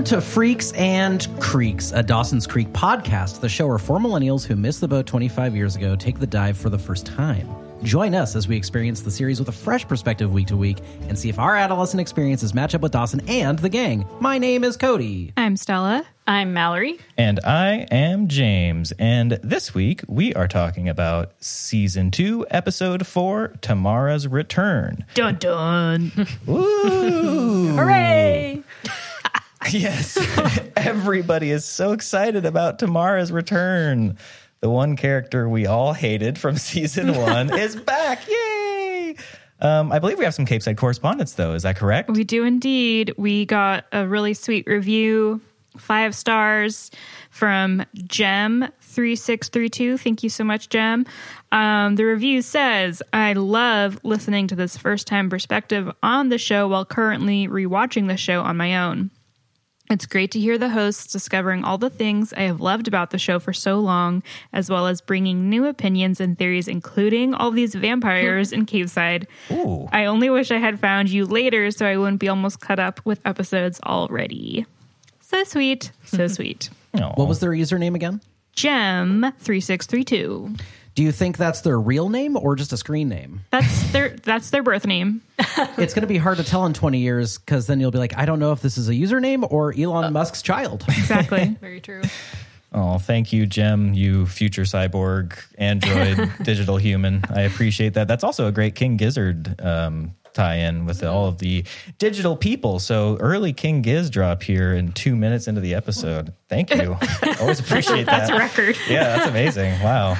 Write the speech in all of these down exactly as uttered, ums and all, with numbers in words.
to Freaks and Creeks, a Dawson's Creek podcast, the show where four millennials who missed the boat twenty-five years ago take the dive for the first time. Join us as we experience the series with a fresh perspective week to week and see if our adolescent experiences match up with Dawson and the gang. My name is Cody. I'm Stella. I'm Mallory. And I am James. And this week we are talking about Season two, Episode four, Tamara's Return. Dun dun. Ooh. Hooray! Yes. Everybody is so excited about Tamara's return. The one character we all hated from season one is back. Yay! Um, I believe we have some Cape Side correspondence, though. Is that correct? We do indeed. We got a really sweet review, five stars from Gem three six three two. Thank you so much, Gem. Um, the review says, I love listening to this first-time perspective on the show while currently rewatching the show on my own. It's great to hear the hosts discovering all the things I have loved about the show for so long, as well as bringing new opinions and theories, including all these vampires in Caveside. Ooh. I only wish I had found you later so I wouldn't be almost caught up with episodes already. So sweet. So sweet. Aw. What was their username again? Gem three six three two. Do you think that's their real name or just a screen name? That's their that's their birth name. It's going to be hard to tell in twenty years because then you'll be like, I don't know if this is a username or Elon uh, Musk's child. Exactly. Very true. Oh, thank you, Gem, you future cyborg, android, digital human. I appreciate that. That's also a great King Gizzard um, tie-in with all of the digital people. So early King Giz drop here in two minutes into the episode. Thank you. Always appreciate that. That's a record. Yeah, that's amazing. Wow.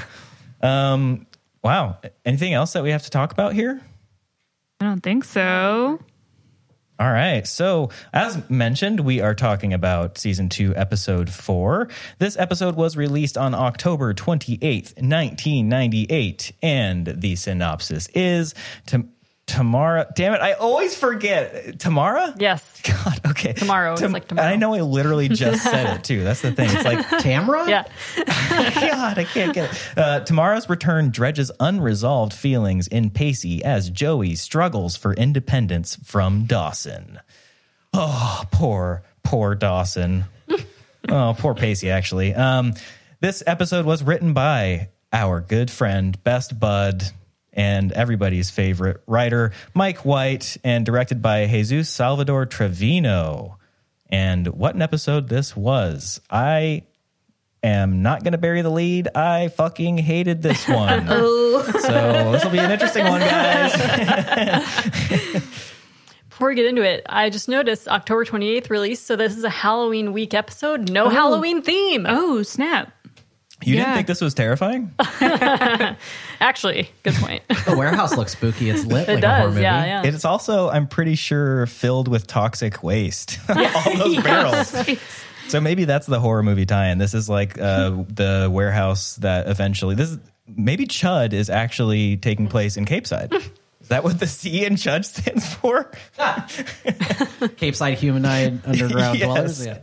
Um, wow. Anything else that we have to talk about here? I don't think so. All right. So, as mentioned, we are talking about Season two, Episode four. This episode was released on October twenty-eighth, nineteen ninety-eight. And the synopsis is... Tam- Tamara, damn it, I always forget. Tamara? Yes. God, okay. Tomorrow. Tam- it's like tomorrow. I know I literally just said it, too. That's the thing. It's like... Tamara? Yeah. God, I can't get it. Uh, Tamara's return dredges unresolved feelings in Pacey as Joey struggles for independence from Dawson. Oh, poor, poor Dawson. Oh, poor Pacey, actually. Um, this episode was written by our good friend, best bud, and everybody's favorite writer, Mike White, and directed by Jesus Salvador Trevino. And what an episode this was. I am not going to bury the lead. I fucking hated this one. Oh. So this will be an interesting one, guys. Before we get into it, I just noticed October twenty-eighth release, so this is a Halloween week episode. No oh. Halloween theme. Oh, snap. You Yeah. didn't think this was terrifying? Actually, good point. The warehouse looks spooky. It's lit It like a horror does, movie. yeah, yeah. It's also, I'm pretty sure, filled with toxic waste. All those barrels. So maybe that's the horror movie tie-in. This is like uh, the warehouse that eventually... This is, maybe Chud is actually taking place in Capeside. Is that what the C in Chud stands for? Cape Side humanoid underground Yes. dwellers. Yeah.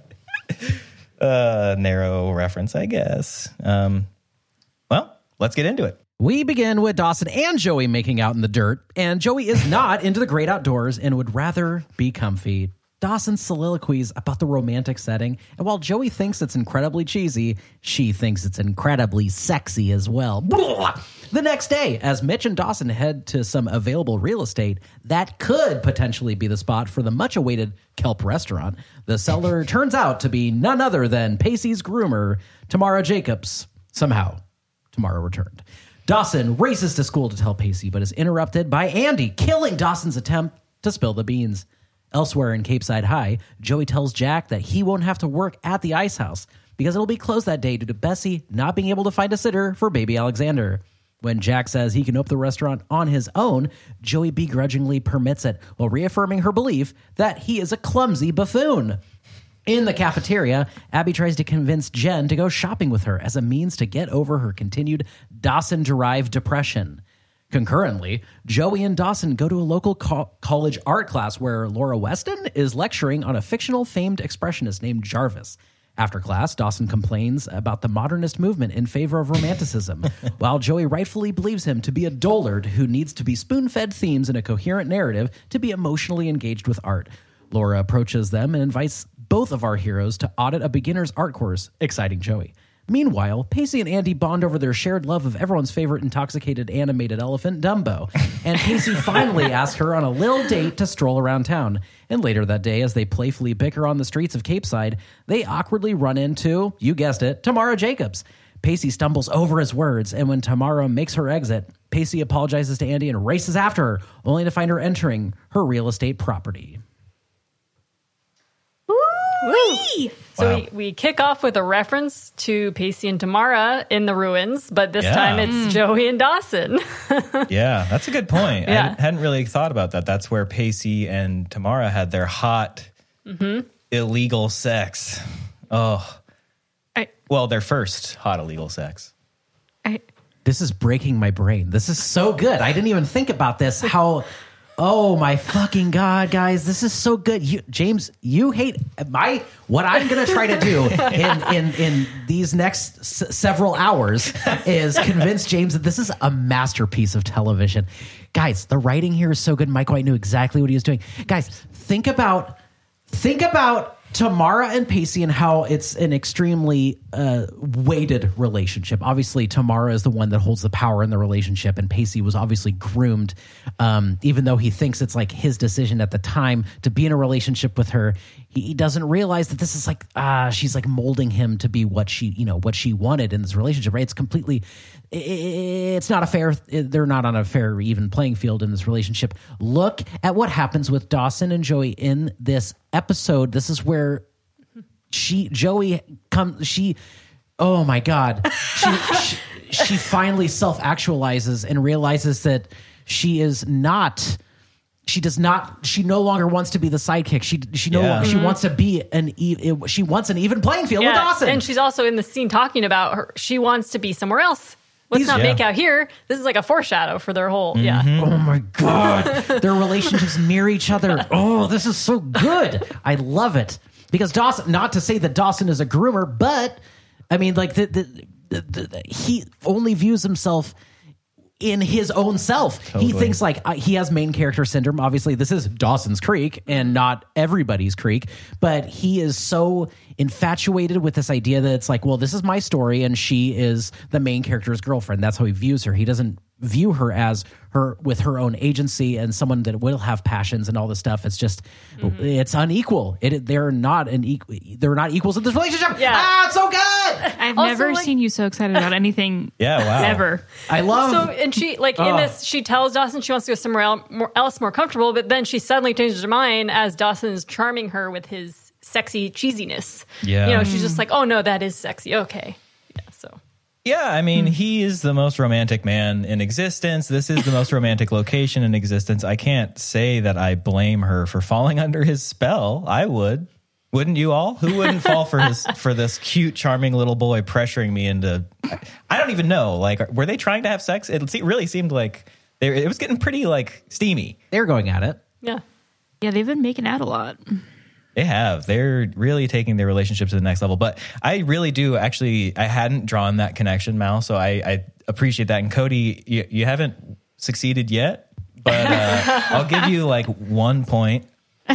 Uh, narrow reference, I guess. Um, well, let's get into it. We begin with Dawson and Joey making out in the dirt, and Joey is not into the great outdoors and would rather be comfy. Dawson soliloquies about the romantic setting, and while Joey thinks it's incredibly cheesy, she thinks it's incredibly sexy as well. Blah! The next day, as Mitch and Dawson head to some available real estate that could potentially be the spot for the much-awaited Kelp restaurant, the seller turns out to be none other than Pacey's groomer, Tamara Jacobs. Somehow, Tamara returned. Dawson races to school to tell Pacey, but is interrupted by Andy, killing Dawson's attempt to spill the beans. Elsewhere in Capeside High, Joey tells Jack that he won't have to work at the ice house because it'll be closed that day due to Bessie not being able to find a sitter for baby Alexander. When Jack says he can open the restaurant on his own, Joey begrudgingly permits it while reaffirming her belief that he is a clumsy buffoon. In the cafeteria, Abby tries to convince Jen to go shopping with her as a means to get over her continued Dawson-derived depression. Concurrently, Joey and Dawson go to a local co- college art class where Laura Weston is lecturing on a fictional famed expressionist named Jarvis. After class, Dawson complains about the modernist movement in favor of romanticism, while Joey rightfully believes him to be a dullard who needs to be spoon-fed themes in a coherent narrative to be emotionally engaged with art. Laura approaches them and invites both of our heroes to audit a beginner's art course, exciting Joey. Meanwhile, Pacey and Andy bond over their shared love of everyone's favorite intoxicated animated elephant, Dumbo. And Pacey finally asks her on a little date to stroll around town. And later that day, as they playfully bicker on the streets of Capeside, they awkwardly run into, you guessed it, Tamara Jacobs. Pacey stumbles over his words, and when Tamara makes her exit, Pacey apologizes to Andy and races after her, only to find her entering her real estate property. Woo! So Wow. we, we kick off with a reference to Pacey and Tamara in the ruins, but this Yeah. time it's Joey and Dawson. Yeah, that's a good point. Yeah. I hadn't really thought about that. That's where Pacey and Tamara had their hot, illegal sex. Oh, I, well, their first hot illegal sex. I, This is breaking my brain. This is so good. I didn't even think about this. How, oh my fucking God, guys, this is so good. You, James, you hate my, what I'm going to try to do in, in, in these next s- several hours is convince James that this is a masterpiece of television. Guys, the writing here is so good. Mike White knew exactly what he was doing. Guys, think about, think about Tamara and Pacey and how it's an extremely uh, weighted relationship. Obviously, Tamara is the one that holds the power in the relationship, and Pacey was obviously groomed, um, even though he thinks it's like his decision at the time to be in a relationship with her. He, he doesn't realize that this is like, ah, she's like molding him to be what she, you know, what she wanted in this relationship, right? It's completely, it's not a fair, they're not on a fair, even playing field in this relationship. Look at what happens with Dawson and Joey in this episode. This is where she, Joey comes, she, oh my God, she, she, she finally self-actualizes and realizes that she is not, she does not, she no longer wants to be the sidekick. She, she no Yeah. longer, she wants to be an, e- she wants an even playing field with Dawson. And she's also in the scene talking about her. She wants to be somewhere else. Let's He's- not Yeah. make out here. This is like a foreshadow for their whole, yeah. Oh my God. Their relationships mirror each other. Oh, this is so good. I love it. Because Dawson, not to say that Dawson is a groomer, but I mean, like, the, the, the, the, he only views himself in his own self. Totally. He thinks like uh, he has main character syndrome. Obviously, this is Dawson's Creek and not everybody's Creek, but he is so infatuated with this idea that it's like, well, this is my story and she is the main character's girlfriend. That's how he views her. He doesn't view her as her with her own agency and someone that will have passions and all this stuff. It's just, mm-hmm. it's unequal. It they're not an equal. They're not equals in this relationship. Yeah. Ah, it's so good. I've Also, never like- seen you so excited about anything. Yeah, wow. Ever. I love. So, and she, like, in Oh. this, she tells Dawson she wants to go somewhere el- more, else more comfortable, but then she suddenly changes her mind as Dawson's charming her with his sexy cheesiness. Yeah. You know, she's just like, oh, no, that is sexy. Okay. Yeah, so. Yeah, I mean, he is the most romantic man in existence. This is the most romantic location in existence. I can't say that I blame her for falling under his spell. I would. Wouldn't you all? Who wouldn't fall for his for this cute, charming little boy pressuring me into? I don't even know. Like, were they trying to have sex? It se- really seemed like they, it was getting pretty like steamy. They're going at it. Yeah. Yeah, they've been making out a lot. They have. They're really taking their relationship to the next level. But I really do actually. I hadn't drawn that connection, Mal. So I, I appreciate that. And Cody, you, you haven't succeeded yet, but uh, I'll give you like one point.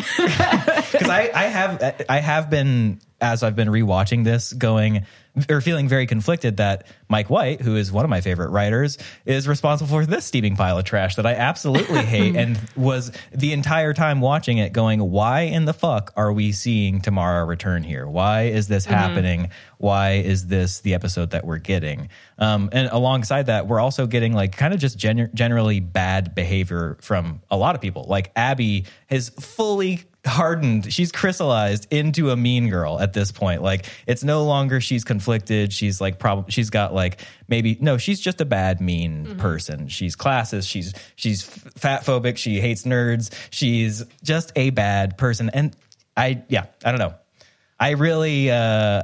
Because I, I have I have been, as I've been rewatching this, going or feeling very conflicted that Mike White, who is one of my favorite writers, is responsible for this steaming pile of trash that I absolutely hate, and was the entire time watching it going, why in the fuck are we seeing Tamara return here? Why is this mm-hmm. happening? Why is this the episode that we're getting? Um, and alongside that, we're also getting like kind of just gen- generally bad behavior from a lot of people. Like Abby has fully hardened, she's crystallized into a mean girl at this point. Like, it's no longer she's conflicted, she's like probably she's got like maybe no she's just a bad mean mm-hmm. person. She's classist, she's she's fat phobic, she hates nerds, she's just a bad person. And I yeah I don't know I really uh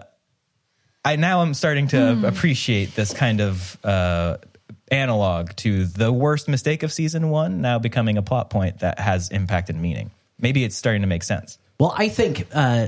I now I'm starting to mm. appreciate this kind of uh analog to the worst mistake of season one now becoming a plot point that has impact and meaning. Maybe it's starting to make sense. Well, I think uh,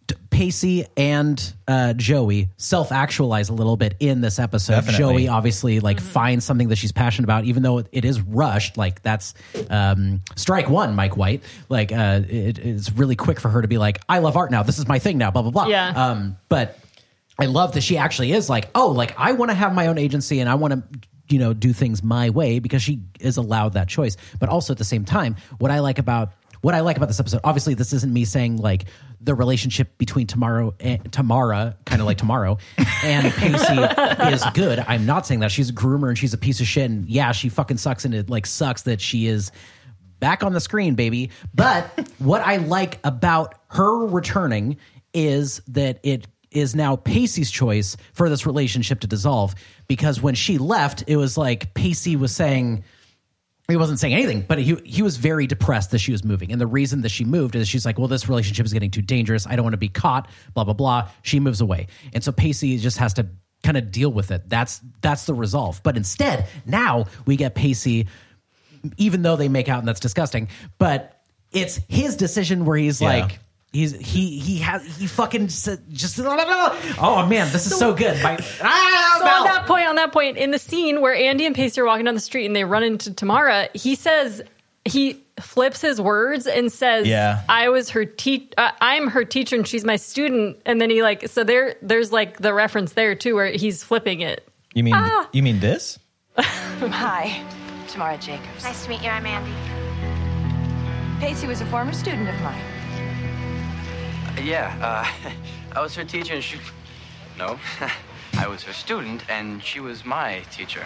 Pacey and uh, Joey self-actualize a little bit in this episode. Definitely. Joey obviously like finds something that she's passionate about, even though it is rushed. Like that's um, strike one, Mike White. Like uh, it, it's really quick for her to be like, I love art now. This is my thing now, blah, blah, blah. Yeah. Um, but I love that she actually is like, oh, like I want to have my own agency and I want to, you know, do things my way, because she is allowed that choice. But also at the same time, what I like about What I like about this episode, obviously, this isn't me saying like the relationship between Tomorrow and Tamara, kind of like Tomorrow, and Pacey is good. I'm not saying that. She's a groomer and she's a piece of shit. And yeah, she fucking sucks, and it like sucks that she is back on the screen, baby. But what I like about her returning is that it is now Pacey's choice for this relationship to dissolve. Because when she left, it was like Pacey was saying. He wasn't saying anything, but he he was very depressed that she was moving. And the reason that she moved is she's like, well, this relationship is getting too dangerous. I don't want to be caught, blah, blah, blah. She moves away. And so Pacey just has to kind of deal with it. That's that's the resolve. But instead, now we get Pacey, even though they make out and that's disgusting, but it's his decision where he's Yeah. like, He's he he has he fucking just, just oh man, this is so, so good. My, ah, so on that point, on that point, in the scene where Andy and Pacey are walking down the street and they run into Tamara, he says he flips his words and says, Yeah. "I was her te- uh, I'm her teacher and she's my student." And then he like so there there's like the reference there too where he's flipping it. You mean Ah. you mean this? Hi, Tamara Jacobs. Nice to meet you. I'm Andy. Pacey was a former student of mine. Yeah, uh, I was her teacher and she... No, I was her student and she was my teacher.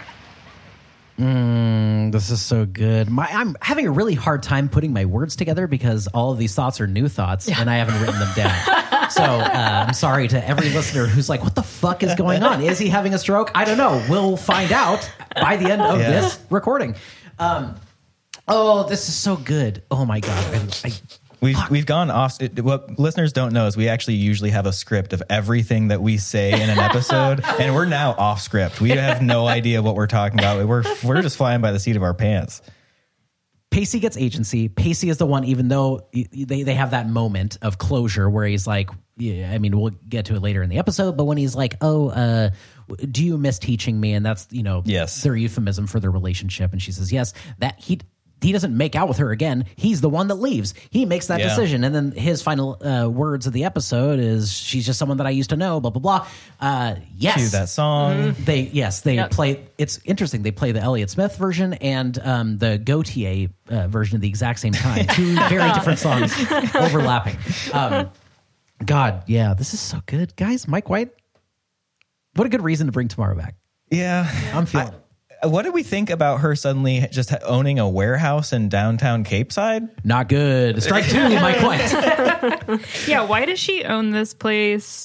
Mm, this is so good. My, I'm having a really hard time putting my words together because all of these thoughts are new thoughts and I haven't written them down. So uh, I'm sorry to every listener who's like, what the fuck is going on? Is he having a stroke? I don't know. We'll find out by the end of Yeah. this recording. Um, oh, this is so good. Oh my God. I, I, We've we've gone off. It, what listeners don't know is we actually usually have a script of everything that we say in an episode, and we're now off script. We have no idea what we're talking about. We're we're just flying by the seat of our pants. Pacey gets agency. Pacey is the one, even though they, they have that moment of closure where he's like, yeah, I mean, we'll get to it later in the episode, but when he's like, oh, uh, do you miss teaching me? And that's, you know, Yes. their euphemism for their relationship. And she says, yes, that he, he doesn't make out with her again. He's the one that leaves. He makes that Yeah. decision. And then his final uh, words of the episode is, she's just someone that I used to know, blah, blah, blah. Uh, yes. Cue that song. They yes they Yep. play. It's interesting. They play the Elliott Smith version and um, the Gautier uh, version at the exact same time. Two very different songs overlapping. Um, God, yeah, this is so good, guys. Mike White, what a good reason to bring Tamara back. Yeah, I'm feeling it. What did we think about her suddenly just owning a warehouse in downtown Cape Side? Not good. Strike two, Mike White. Yeah, why does she own this place?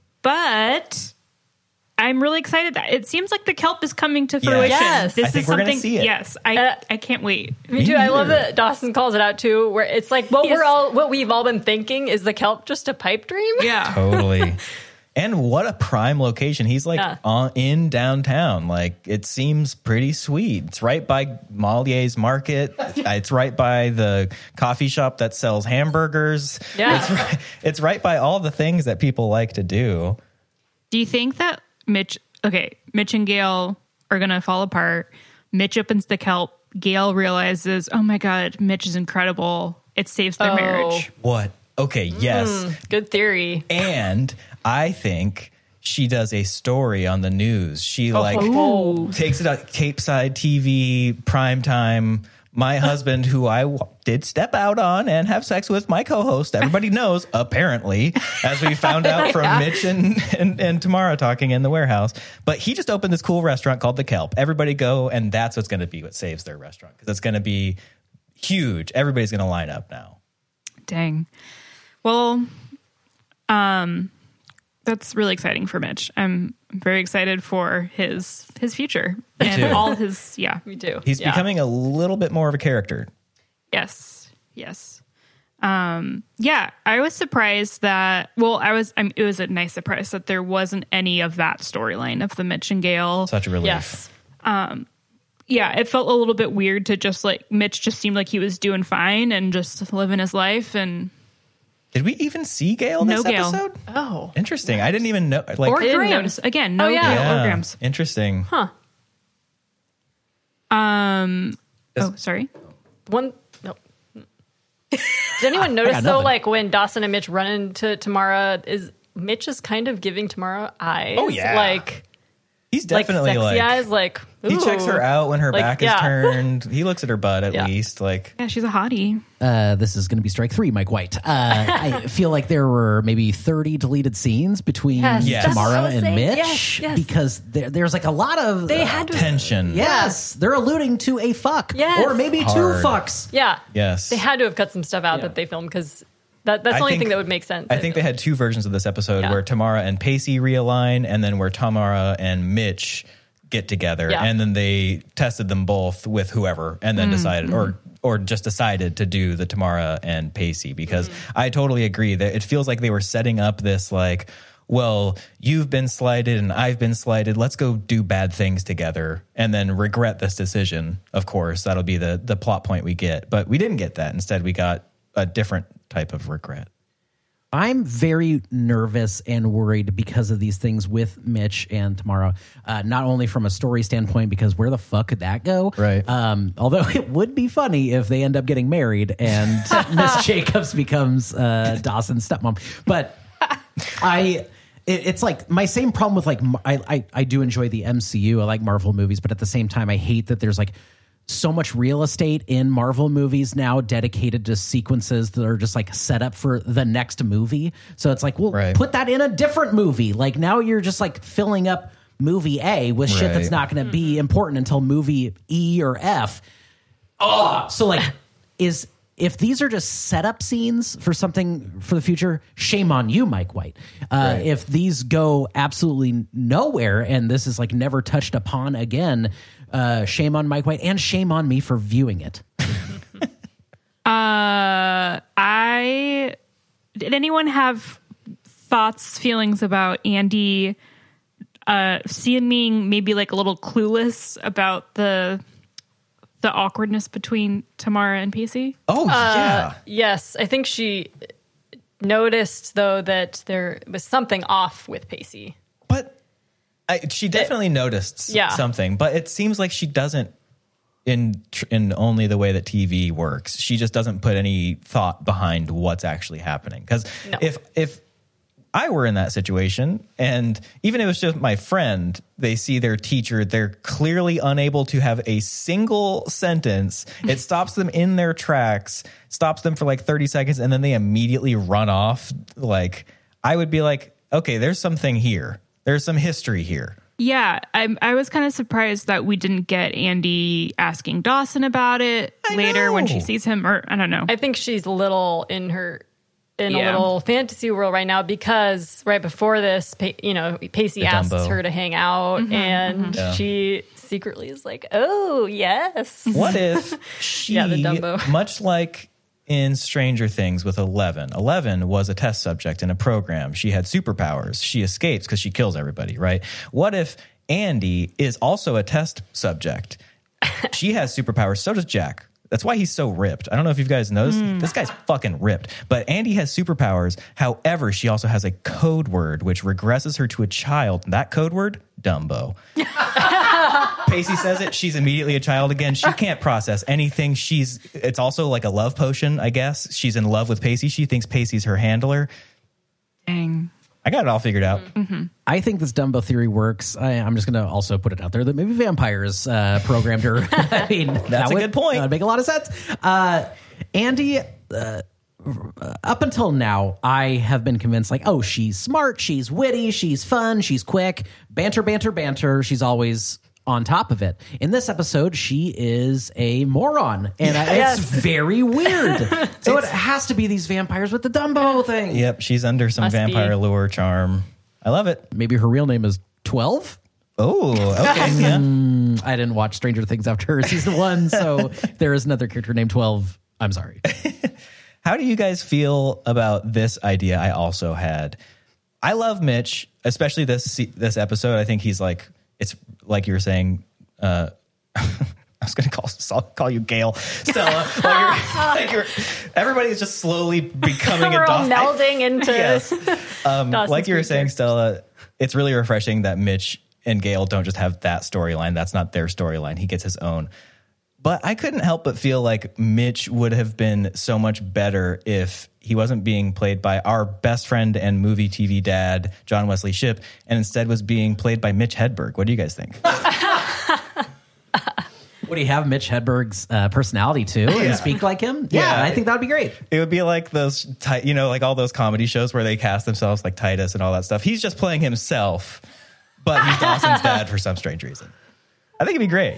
But I'm really excited that it seems like the kelp is coming to fruition. Yes. This I think is we're gonna something. see it. Yes, I Uh, I can't wait. Me too. I love that Dawson calls it out too, where it's like what Yes. we're all what we've all been thinking is the kelp just a pipe dream? Yeah. Totally. And what a prime location. He's like Yeah. on, in downtown. Like, it seems pretty sweet. It's right by Malier's Market. It's right by the coffee shop that sells hamburgers. Yeah. It's right, it's right by all the things that people like to do. Do you think that Mitch? Okay, Mitch and Gail are gonna fall apart. Mitch opens the kelp. Gail realizes, oh my God, Mitch is incredible. It saves their Oh. marriage. What? Okay, yes. Good theory. And I think she does a story on the news. She like Oh. takes it out Cape Side T V, prime time. My husband, who I w- did step out on and have sex with, my co-host, everybody knows, apparently, as we found out from Mitch and, and, and Tamara talking in the warehouse. But he just opened this cool restaurant called The Kelp. Everybody go, and that's what's going to be what saves their restaurant, because it's going to be huge. Everybody's going to line up now. Dang. Well, um, that's really exciting for Mitch. I'm very excited for his his future and too. all his. Yeah. Me too. He's Yeah. becoming a little bit more of a character. Yes. Yes. Um, yeah, I was surprised that. Well, I was. I mean, it was a nice surprise that there wasn't any of that storyline of the Mitch and Gail. Such a relief. Yes. Yeah, it felt a little bit weird to just like Mitch just seemed like he was doing fine and just living his life, and Did we even see Gale No this Gale. episode? Oh. Interesting. I didn't even know. Like, Or I didn't Grams. notice. Again, no Oh, yeah. Gale yeah, or Grams. interesting. Huh. Um. Oh, sorry. One. No. Did anyone notice got though, nothing. like when Dawson and Mitch run into Tamara, is Mitch is kind of giving Tamara eyes? Oh, yeah. Like, He's like definitely sexy like, eyes. Like he checks ooh. her out when her Like, back yeah. is turned. He looks at her butt at Yeah. least. Like, Yeah, she's a hottie. Uh, this is going to be strike three, Mike White. Uh, I feel like there were maybe thirty deleted scenes between Yes, Yes. that's what I Tamara was and saying. Mitch Yes, yes. because there, there's like a lot of They uh, had to. tension. yes, they're alluding to a fuck Yes. or maybe Hard. two fucks. Yeah. Yes. They had to have cut some stuff out Yeah. that they filmed because that, that's the I only think- thing that would make sense. I think they had two versions of this episode Yeah. where Tamara and Pacey realign, and then where Tamara and Mitch get together, Yeah. and then they tested them both with whoever, and then decided, or or just decided to do the Tamara and Pacey, because I totally agree that it feels like they were setting up this like, well, you've been slighted and I've been slighted. Let's go do bad things together and then regret this decision. Of course, that'll be the the plot point we get, but we didn't get that. Instead, we got a different type of regret. I'm very nervous and worried because of these things with Mitch and Tamara. Uh, not only from a story standpoint, because where the fuck could that go? Right. Um, although it would be funny if they end up getting married and Miss Jacobs becomes uh, Dawson's stepmom. But I, it, it's like my same problem with like I, I I do enjoy the M C U. I like Marvel movies, but at the same time, I hate that there's like so much real estate in Marvel movies now dedicated to sequences that are just like set up for the next movie. So it's like, well, Right. put that in a different movie. Like now you're just like filling up movie A with shit that's Right. not going to be important until movie E or F. Oh, so like is if these are just setup scenes for something for the future, shame on you, Mike White. Uh, Right. If these go absolutely nowhere and this is like never touched upon again, uh, shame on Mike White and shame on me for viewing it. Uh, I did anyone have thoughts, feelings about Andy uh, seeming maybe like a little clueless about the the awkwardness between Tamara and Pacey? Oh, yeah. Yes, I think she noticed though that there was something off with Pacey. But I, she definitely noticed s- Yeah. something, but it seems like she doesn't in tr- in only the way that T V works. She just doesn't put any thought behind what's actually happening. Because No. if if I were in that situation, and even if it was just my friend, they see their teacher, they're clearly unable to have a single sentence. It stops them in their tracks, stops them for like thirty seconds, and then they immediately run off. Like, I would be like, okay, there's something here. There's some history here. Yeah, I, I was kind of surprised that we didn't get Andy asking Dawson about it I later when she know. sees him, or I don't know. I think she's a little in her in Yeah. a little fantasy world right now because right before this, Pa- you know, Pacey The asks Dumbo. her to hang out, Mm-hmm, and Yeah. she secretly is like, "Oh yes." What if she, Yeah, the Dumbo. much like in Stranger Things with Eleven, Eleven was a test subject in a program. She had superpowers. She escapes because she kills everybody, right? What if Andy is also a test subject? She has superpowers. So does Jack. That's why he's so ripped. I don't know if you guys noticed. This guy's fucking ripped. But Andy has superpowers. However, she also has a code word which regresses her to a child. That code word, Dumbo. Pacey says it. She's immediately a child again. She can't process anything. She's. It's also like a love potion, I guess. She's in love with Pacey. She thinks Pacey's her handler. Dang. I got it all figured out. I think this Dumbo theory works. I, I'm just going to also put it out there that maybe vampires uh, programmed her. I mean, that a would- good point. That would make a lot of sense. Uh, Andy, uh, up until now, I have been convinced like, oh, she's smart, she's witty, she's fun, she's quick, banter, banter, banter. She's always on top of it. In this episode, she is a moron, and I Yes. it's very weird. So it has to be these vampires with the Dumbo thing. Yep, she's under some Must vampire be. lure charm. I love it. Maybe her real name is twelve. Oh, okay. Yeah. I didn't watch Stranger Things after season one, so if there is another character named twelve, I'm sorry. How do you guys feel about this idea I also had? I love Mitch, especially this se- this episode. I think he's like, it's like you were saying, uh, I was going to call call you Gail, Stella. like you're, like you're, everybody is just slowly becoming We're a all Dawson. melding into Yes. Um, Dawson's like you were Creek saying, characters. Stella, it's really refreshing that Mitch and Gail don't just have that storyline. That's not their storyline. He gets his own. But I couldn't help but feel like Mitch would have been so much better if he wasn't being played by our best friend and movie T V dad, John Wesley Shipp, and instead was being played by Mitch Hedberg. What do you guys think? Would he have Mitch Hedberg's uh, personality too and speak like him? Yeah, Yeah. I think that would be great. It would be like those, ti- you know, like all those comedy shows where they cast themselves like Titus and all that stuff. He's just playing himself, but he's Dawson's dad for some strange reason. I think it'd be great.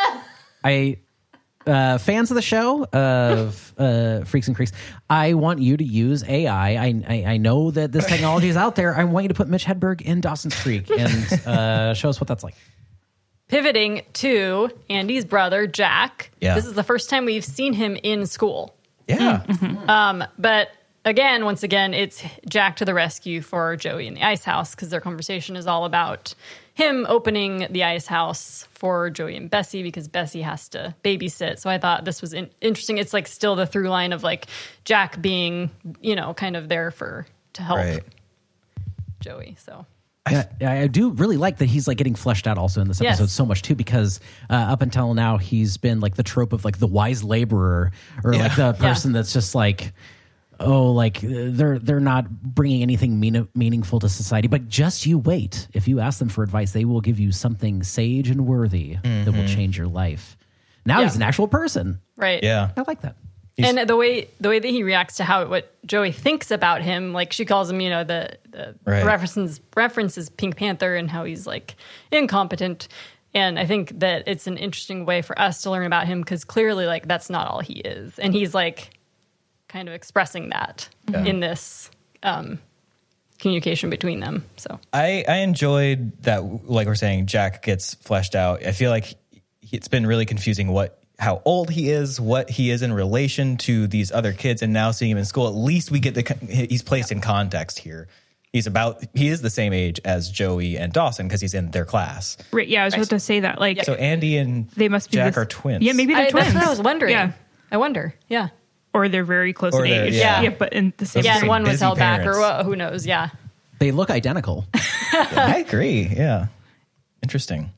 I uh, fans of the show of uh, Freaks and Creeks, I want you to use A I. I, I I know that this technology is out there. I want you to put Mitch Hedberg in Dawson's Creek and uh, show us what that's like. Pivoting to Andy's brother, Jack. Yeah. This is the first time we've seen him in school. Yeah. Um, but again, once again, it's Jack to the rescue for Joey in the ice house because their conversation is all about him opening the ice house for Joey and Bessie because Bessie has to babysit. So I thought this was in- interesting. It's like still the through line of like Jack being, you know, kind of there for to help Right. Joey. So Yeah, I do really like that he's like getting fleshed out also in this episode Yes. so much too, because uh, up until now he's been like the trope of like the wise laborer or like the person that's just like, oh, like they're they're not bringing anything mean, meaningful to society. But just you wait. If you ask them for advice, they will give you something sage and worthy that will change your life. Now Yeah. he's an actual person. right. Yeah. I like that. And the way the way that he reacts to how what Joey thinks about him, like she calls him, you know, the, the Right. references references Pink Panther and how he's like incompetent. And I think that it's an interesting way for us to learn about him because clearly, like that's not all he is, and he's like kind of expressing that Yeah. in this um, communication between them. So I, I enjoyed that, like we're saying, Jack gets fleshed out. I feel like it's been really confusing what how old he is, what he is in relation to these other kids, and now seeing him in school, at least we get the he's placed in context here. He's about he is the same age as Joey and Dawson because he's in their class. Right, yeah, I was about to say that. Like, So Andy and they must be Jack this- are twins. Yeah, maybe they're I, twins. that's what I was wondering. Yeah, I wonder. Yeah, or they're very close Or in they're- age. yeah. yeah, but in the same. yeah. some And one was busy held back, or parents. what, who knows? Yeah. They look identical. I agree. Yeah. Interesting.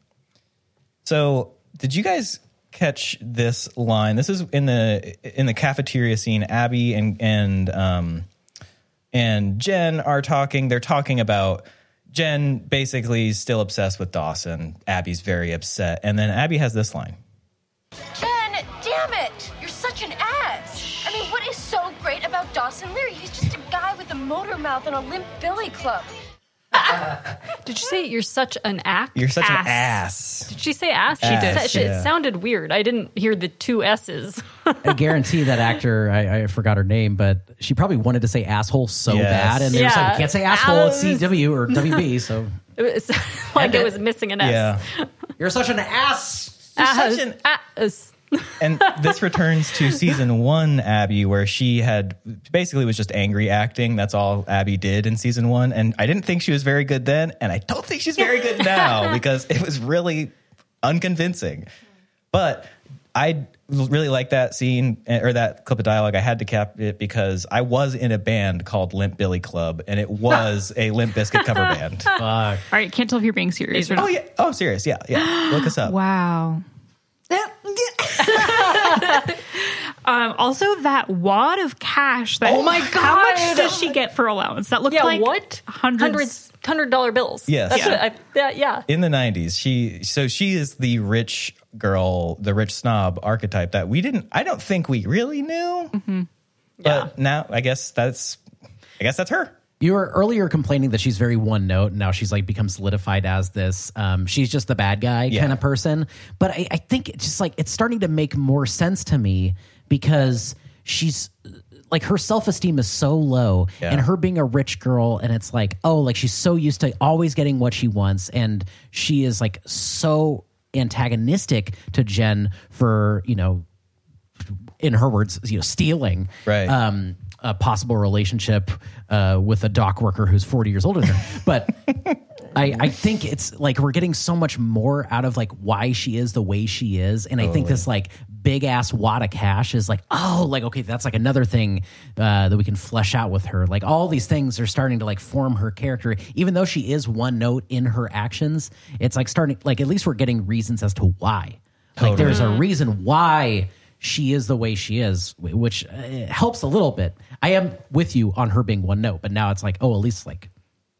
So, did you guys catch this line? This is in the in the cafeteria scene. Abby and and um and Jen are talking. They're talking about Jen basically still obsessed with Dawson. Abby's very upset. And then Abby has this line. Jen, damn it! You're such an ass! I mean, what is so great about Dawson Leary? He's just a guy with a motor mouth and a limp billy club. Did you say you're such an act? You're such Ass. an ass. Did she say ass? She Ass, did. yeah. It sounded weird. I didn't hear the two S's. I guarantee that actor, I, I forgot her name, but she probably wanted to say asshole so Yes. bad. And they were Yeah. like, you can't say asshole, it's Ass. C W or W B. So It was like it was missing an S. Yeah. you're such an ass. Ass. such an- Ass. And this returns to season one, Abby, where she had basically was just angry acting. That's all Abby did in season one. And I didn't think she was very good then. And I don't think she's very good now because it was really unconvincing. But I really like that scene or that clip of dialogue. I had to cap it because I was in a band called Limp Billy Club, and it was a Limp Bizkit cover band. Fuck. All right, can't tell if you're being serious or not. Oh, yeah. Oh, serious. Yeah. Yeah. Look us up. Wow. um, also, that wad of cash. That, Oh my How much God. does she get for allowance? That looked Yeah, like what? hundreds. Hundreds, hundred dollar bills. Yes. That's Yeah. what I, that, yeah. In the nineties, she so she is the rich girl, the rich snob archetype that we didn't. I don't think we really knew. Mm-hmm. But Yeah. now, I guess that's. I guess that's her. You were earlier complaining that she's very one note. And now she's like become solidified as this. Um, she's just the bad guy Yeah. kind of person. But I, I think it's just like it's starting to make more sense to me because she's like her self-esteem is so low Yeah. and her being a rich girl. And it's like, oh, like she's so used to always getting what she wants. And she is like so antagonistic to Jen for, you know, in her words, you know, stealing. Right. Um, a possible relationship uh, with a dock worker who's forty years older than her. But I, I think it's like we're getting so much more out of like why she is the way she is. And I think this like big ass wad of cash is like, oh, like, okay, that's like another thing uh, that we can flesh out with her. Like all these things are starting to like form her character. Even though she is one note in her actions, it's like starting, like at least we're getting reasons as to why. Like there's a reason why she is the way she is, which uh, helps a little bit. I am with you on her being one note, but now it's like, oh, at least like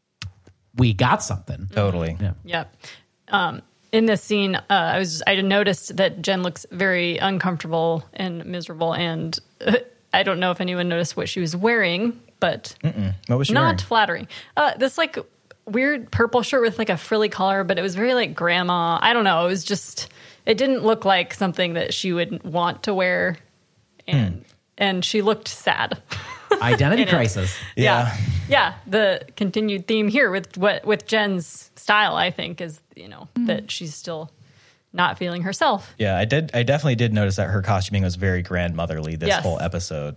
we got something. Totally. Yeah. Yep. Um, in this scene, uh, I was I noticed that Jen looks very uncomfortable and miserable, and uh, I don't know if anyone noticed what she was wearing, but Mm-mm. What was she not wearing? flattering. Uh, this like weird purple shirt with like a frilly collar, but it was very like grandma. I don't know. It was just it didn't look like something that she would want to wear, and Hmm. and she looked sad. Identity In it. crisis. Yeah. yeah. The continued theme here with what with Jen's style, I think, is, you know, that she's still not feeling herself. Yeah, I did. I definitely did notice that her costuming was very grandmotherly this Yes. whole episode.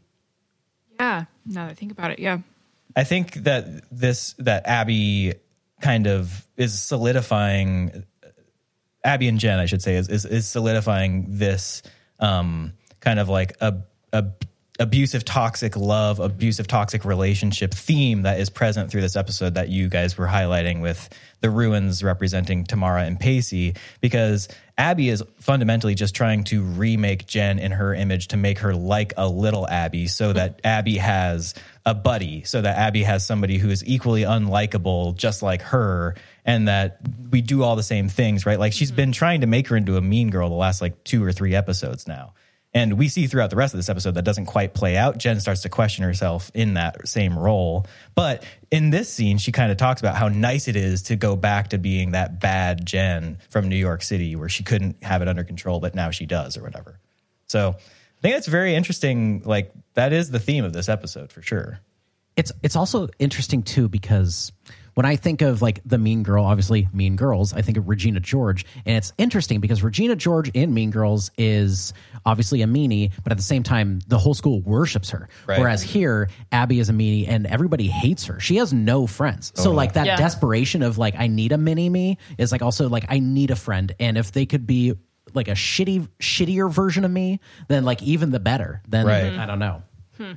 Yeah. Now that I think about it, yeah. I think that this that Abby kind of is solidifying. Abby and Jen, I should say, is is, is solidifying this um, kind of like a, a abusive, toxic love, abusive, toxic relationship theme that is present through this episode that you guys were highlighting with the ruins representing Tamara and Pacey, because Abby is fundamentally just trying to remake Jen in her image to make her like a little Abby, so that Abby has a buddy, so that Abby has somebody who is equally unlikable just like her, and that we do all the same things, right? Like she's been trying to make her into a mean girl the last like two or three episodes now. And we see throughout the rest of this episode that doesn't quite play out. Jen starts to question herself in that same role. But in this scene, she kind of talks about how nice it is to go back to being that bad Jen from New York City where she couldn't have it under control, but now she does or whatever. So I think that's very interesting. Like that is the theme of this episode for sure. It's it's also interesting too, because when I think of like the mean girl, obviously Mean Girls, I think of Regina George. And it's interesting because Regina George in Mean Girls is obviously a meanie, but at the same time, the whole school worships her. Right. Whereas here, Abby is a meanie and everybody hates her. She has no friends. So like that Yeah. desperation of like, I need a mini me is like also like, I need a friend. And if they could be like a shitty, shittier version of me, then like even the better. Then Right. I don't know.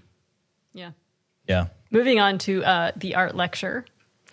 Yeah. Yeah. Moving on to uh, the art lecture.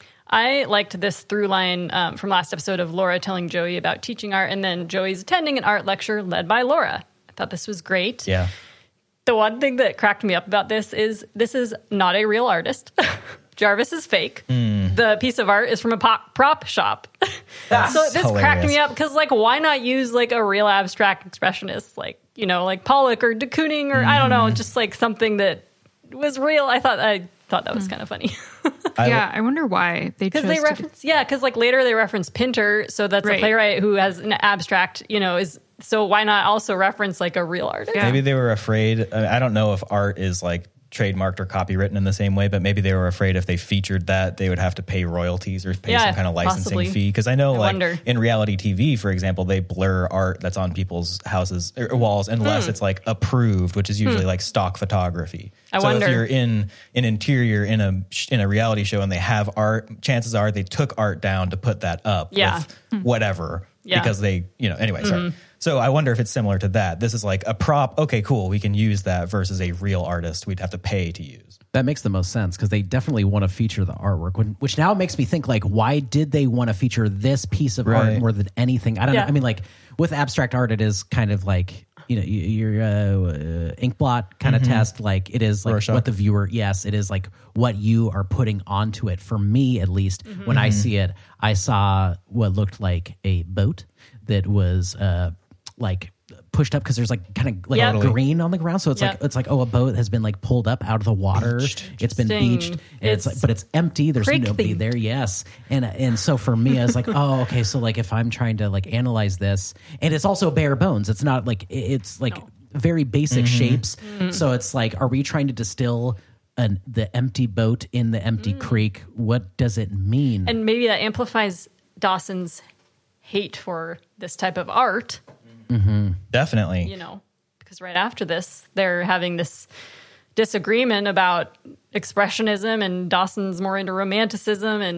I liked this through line um, from last episode of Laura telling Joey about teaching art, and then Joey's attending an art lecture led by Laura. I thought this was great. Yeah. The one thing that cracked me up about this is this is not a real artist. Jarvis is fake. The piece of art is from a pop, prop shop. That's so this cracked hilarious. me up because, like, why not use like a real abstract expressionist, like, you know, like Pollock or de Kooning or I don't know, just like something that was real. I thought I thought that was kind of funny. I- yeah, I wonder why they chose Because they to reference, yeah, because like later they reference Pinter, so that's Right. a playwright who has an abstract, you know, is so why not also reference like a real artist? Yeah. Maybe they were afraid. I I don't know if art is like trademarked or copywritten in the same way, but maybe they were afraid if they featured that, they would have to pay royalties or pay Yeah, some kind of licensing possibly. fee. Because I know, I like wonder. in reality T V, for example, they blur art that's on people's houses or walls unless Hmm. it's like approved, which is usually like stock photography. I so wonder. if you're in an interior in a in a reality show and they have art, chances are they took art down to put that up Yeah. with whatever. Yeah. Because they, you know, anyway, sorry. So I wonder if it's similar to that. This is like a prop. Okay, cool. We can use that versus a real artist we'd have to pay to use. That makes the most sense because they definitely want to feature the artwork, when, which now makes me think like, why did they want to feature this piece of art Right. more than anything? I don't Yeah. know. I mean, like with abstract art, it is kind of like, you know, you- your uh, uh, ink blot kind of test. Like it is like Rorschach. what the viewer, yes, it is like what you are putting onto it. For me, at least, when I see it, I saw what looked like a boat that was uh, like pushed up because there's like kind of like Yeah. a Totally. green on the ground. So it's Yeah. like, it's like, oh, a boat has been like pulled up out of the water. It's been Interesting. beached. And it's, It's like, but it's empty. There's creek nobody themed. there. Yes. And, and so for me, I was like, oh, okay. So like if I'm trying to like analyze this, and it's also bare bones, it's not like, it's like very basic shapes. So it's like, are we trying to distill an, the empty boat in the empty creek? What does it mean? And maybe that amplifies Dawson's hate for this type of art, Definitely. you know, because right after this, they're having this disagreement about expressionism and Dawson's more into romanticism. And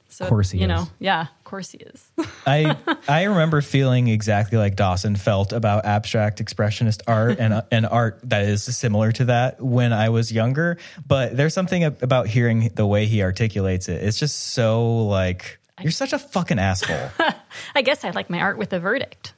So, Of course he you is. know, yeah, of course he is. I I remember feeling exactly like Dawson felt about abstract expressionist art and and art that is similar to that when I was younger. But there's something about hearing the way he articulates it. It's just so like, you're such a fucking asshole. I guess I like my art with a verdict.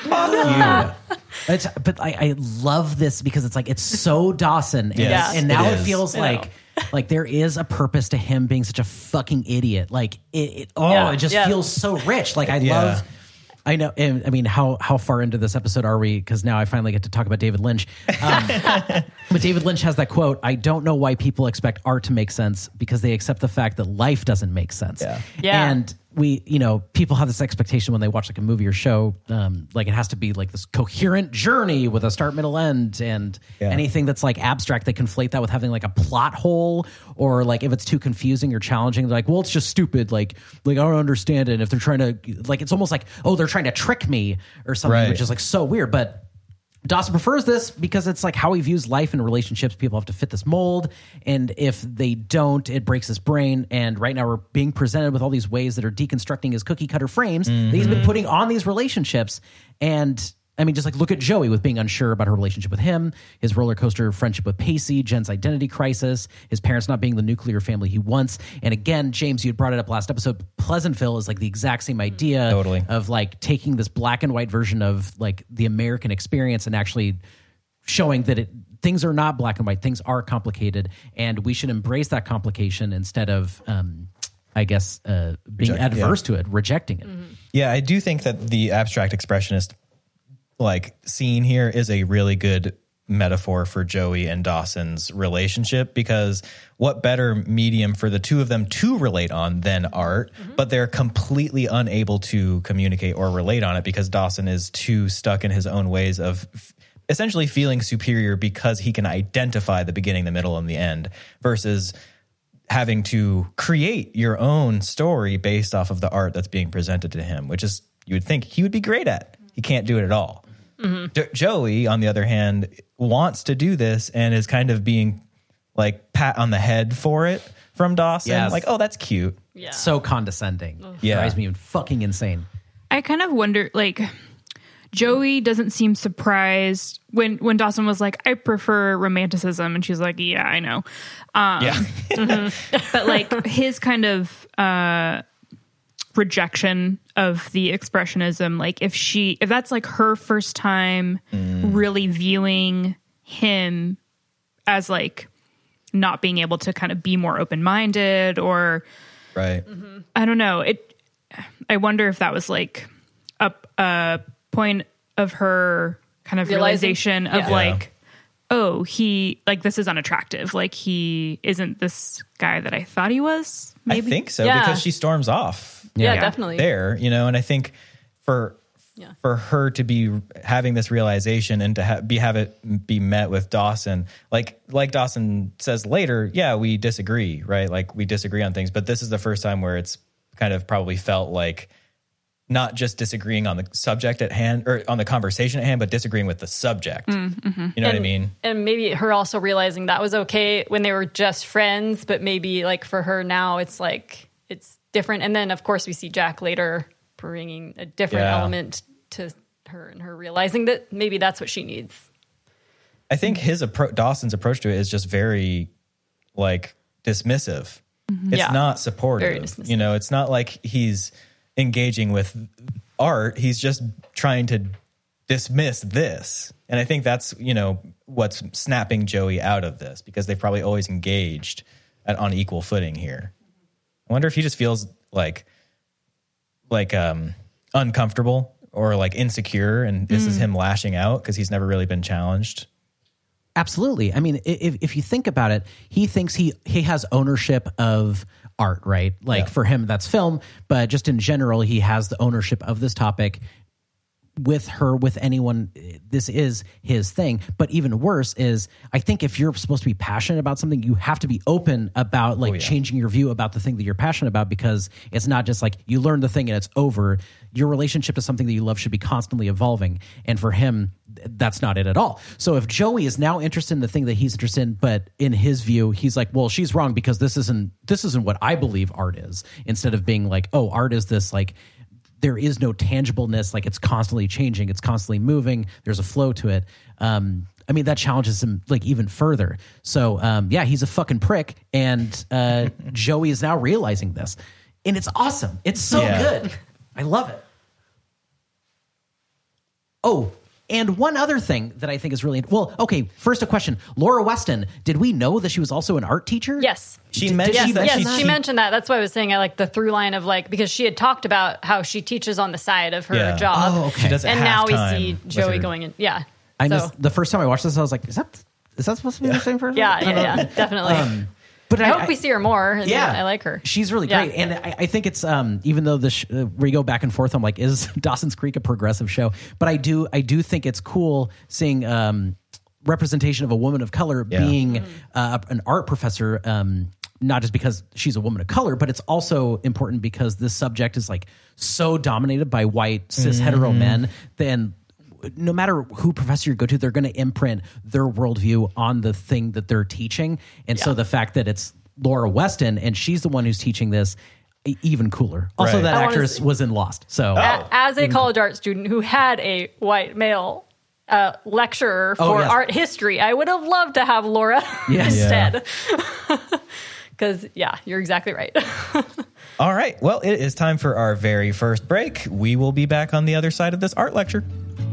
Yeah. It's, but I, I love this because it's like it's so Dawson, and, Yes, and now it it, is. feels I like like there is a purpose to him being such a fucking idiot. Like it, it oh, Yeah, it just yeah. feels so rich. Like I Yeah. love. I know. and, I mean, how how far into this episode are we? Because now I finally get to talk about David Lynch. Um, but David Lynch has that quote: "I don't know why people expect art to make sense because they accept the fact that life doesn't make sense." Yeah. Yeah. And we, you know, people have this expectation when they watch like a movie or show, um, like it has to be like this coherent journey with a start, middle, end, and Yeah. anything that's like abstract, they conflate that with having like a plot hole, or like if it's too confusing or challenging, they're like, well, it's just stupid. Like, like I don't understand it. And if they're trying to, like, it's almost like, oh, they're trying to trick me or something, Right. which is like so weird. But Dawson prefers this because it's like how he views life and relationships. People have to fit this mold, and if they don't, it breaks his brain. And right now we're being presented with all these ways that are deconstructing his cookie cutter frames that he's been putting on these relationships. And I mean, just like look at Joey with being unsure about her relationship with him, his roller coaster friendship with Pacey, Jen's identity crisis, his parents not being the nuclear family he wants. And again, James, you had brought it up last episode. Pleasantville is like the exact same idea Totally. of like taking this black and white version of like the American experience and actually showing that it things are not black and white, things are complicated, and we should embrace that complication instead of um I guess uh being Reject- adverse yeah. to it, rejecting it. Yeah, I do think that the abstract expressionist like scene here is a really good metaphor for Joey and Dawson's relationship, because what better medium for the two of them to relate on than art, but they're completely unable to communicate or relate on it because Dawson is too stuck in his own ways of f- essentially feeling superior because he can identify the beginning, the middle, and the end, versus having to create your own story based off of the art that's being presented to him, which is, you would think he would be great at. He can't do it at all. Jo- Joey, on the other hand, wants to do this and is kind of being like pat on the head for it from Dawson. Yes. Like, oh, that's cute. Yeah. So condescending. Yeah. Drives me fucking insane. I kind of wonder, like, Joey doesn't seem surprised when when Dawson was like, I prefer romanticism, and she's like, yeah, I know. Um, Yeah. but like his kind of uh, rejection of the expressionism, like if she, if that's like her first time really viewing him as like not being able to kind of be more open-minded, or Right. I don't know. It. I wonder if that was like a, a point of her kind of Realizing- realization of yeah. like, oh, he like this is unattractive. Like he isn't this guy that I thought he was. Maybe. I think so, Yeah. because she storms off yeah, Yeah. definitely. there, you know, and I think for Yeah. for her to be having this realization and to ha- be have it be met with Dawson, like like Dawson says later, yeah, we disagree, right? Like we disagree on things, but this is the first time where it's kind of probably felt like not just disagreeing on the subject at hand or on the conversation at hand, but disagreeing with the subject. You know what I And- mean? And maybe her also realizing that was okay when they were just friends, but maybe like for her now, it's like it's different. And then of course we see Jack later bringing a different Yeah. element to her and her realizing that maybe that's what she needs. I think his approach, Dawson's approach to it is just very like dismissive. It's Yeah. not Very supportive. dismissive. You know, it's not like he's engaging with art. He's just trying to dismiss this. And I think that's, you know, what's snapping Joey out of this, because they've probably always engaged at, on equal footing here. I wonder if he just feels like like um uncomfortable or like insecure, and this is him lashing out because he's never really been challenged. Absolutely. I mean, i- if if you think about it, he thinks he he has ownership of art, right? Like Yeah. for him, that's film, but just in general, he has the ownership of this topic. With her, with anyone, this is his thing. But even worse is, I think if you're supposed to be passionate about something, you have to be open about like yeah. changing your view about the thing that you're passionate about, because it's not just like you learn the thing and it's over. Your relationship to something that you love should be constantly evolving. And for him, that's not it at all. So if Joey is now interested in the thing that he's interested in, but in his view, he's like, well, she's wrong because this isn't this isn't what I believe art is. Instead of being like, oh, art is this like there is no tangibleness, like it's constantly changing, it's constantly moving, there's a flow to it. Um, I mean, that challenges him like even further. So um, yeah, he's a fucking prick, and uh, Joey is now realizing this, and it's awesome. It's so Yeah. good. I love it. Oh, and one other thing that I think is really well. Okay, first a question: Laura Weston. Did we know that she was also an art teacher? Yes. She Did- mentioned did she that Yes, mention she, she- mentioned that. That's why I was saying I like the through line of like, because she had talked about how she teaches on the side of her Yeah. job. Oh, okay. She does it And now we halftime see with Joey her- going in. Yeah. I so, missed the first time I watched this. I was like, is that is that supposed to be the same person? yeah, yeah, yeah, definitely. Um, But I, hope we see her more. And Yeah, I like her. She's really Yeah. great, and I, I think it's um, even though the sh- uh, we go back and forth, I'm like, is Dawson's Creek a progressive show? But I do, I do think it's cool seeing um, representation of a woman of color Yeah. being uh, an art professor. Um, not just because she's a woman of color, but it's also important because this subject is like so dominated by white cis hetero men. Then no matter who professor you go to, they're going to imprint their worldview on the thing that they're teaching. And so the fact that it's Laura Weston and she's the one who's teaching this, e- even cooler. Also, Right. that I wanna actress see- was in Lost. So A- As a college art student who had a white male uh, lecturer for Oh, yes. art history, I would have loved to have Laura Yes. instead. Because, yeah, you're exactly right. All right. Well, it is time for our very first break. We will be back on the other side of this art lecture.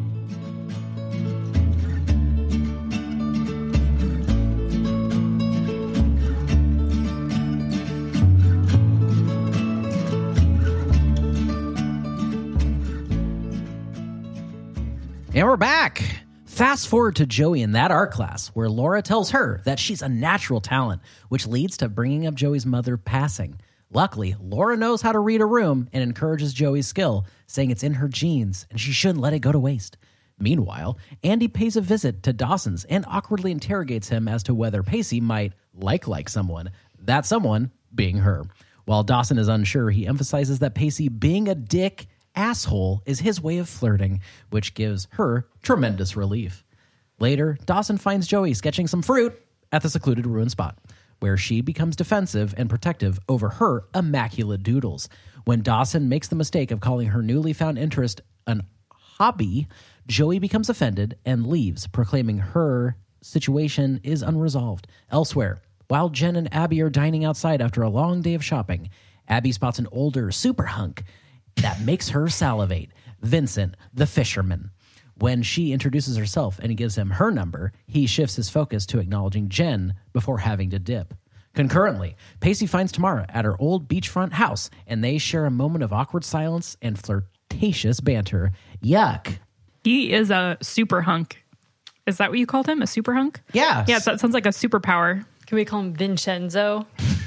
And we're back. Fast forward to Joey in that art class where Laura tells her that she's a natural talent, which leads to bringing up Joey's mother passing. Luckily, Laura knows how to read a room and encourages Joey's skill, saying it's in her genes and she shouldn't let it go to waste. Meanwhile, Andy pays a visit to Dawson's and awkwardly interrogates him as to whether Pacey might like like someone, that someone being her. While Dawson is unsure, he emphasizes that Pacey being a dick asshole is his way of flirting, which gives her tremendous relief. Later, Dawson finds Joey sketching some fruit at the secluded ruin spot, where she becomes defensive and protective over her immaculate doodles. When Dawson makes the mistake of calling her newly found interest an hobby, Joey becomes offended and leaves, proclaiming her situation is unresolved. Elsewhere, while Jen and Abby are dining outside after a long day of shopping, Abby spots an older super hunk that makes her salivate, Vincent, the fisherman. When she introduces herself and he gives him her number, he shifts his focus to acknowledging Jen before having to dip. Concurrently, Pacey finds Tamara at her old beachfront house, and they share a moment of awkward silence and flirtatious banter. Yuck. He is a super hunk. Is that what you called him? A super hunk? Yeah. Yeah, so that sounds like a superpower. Can we call him Vincenzo?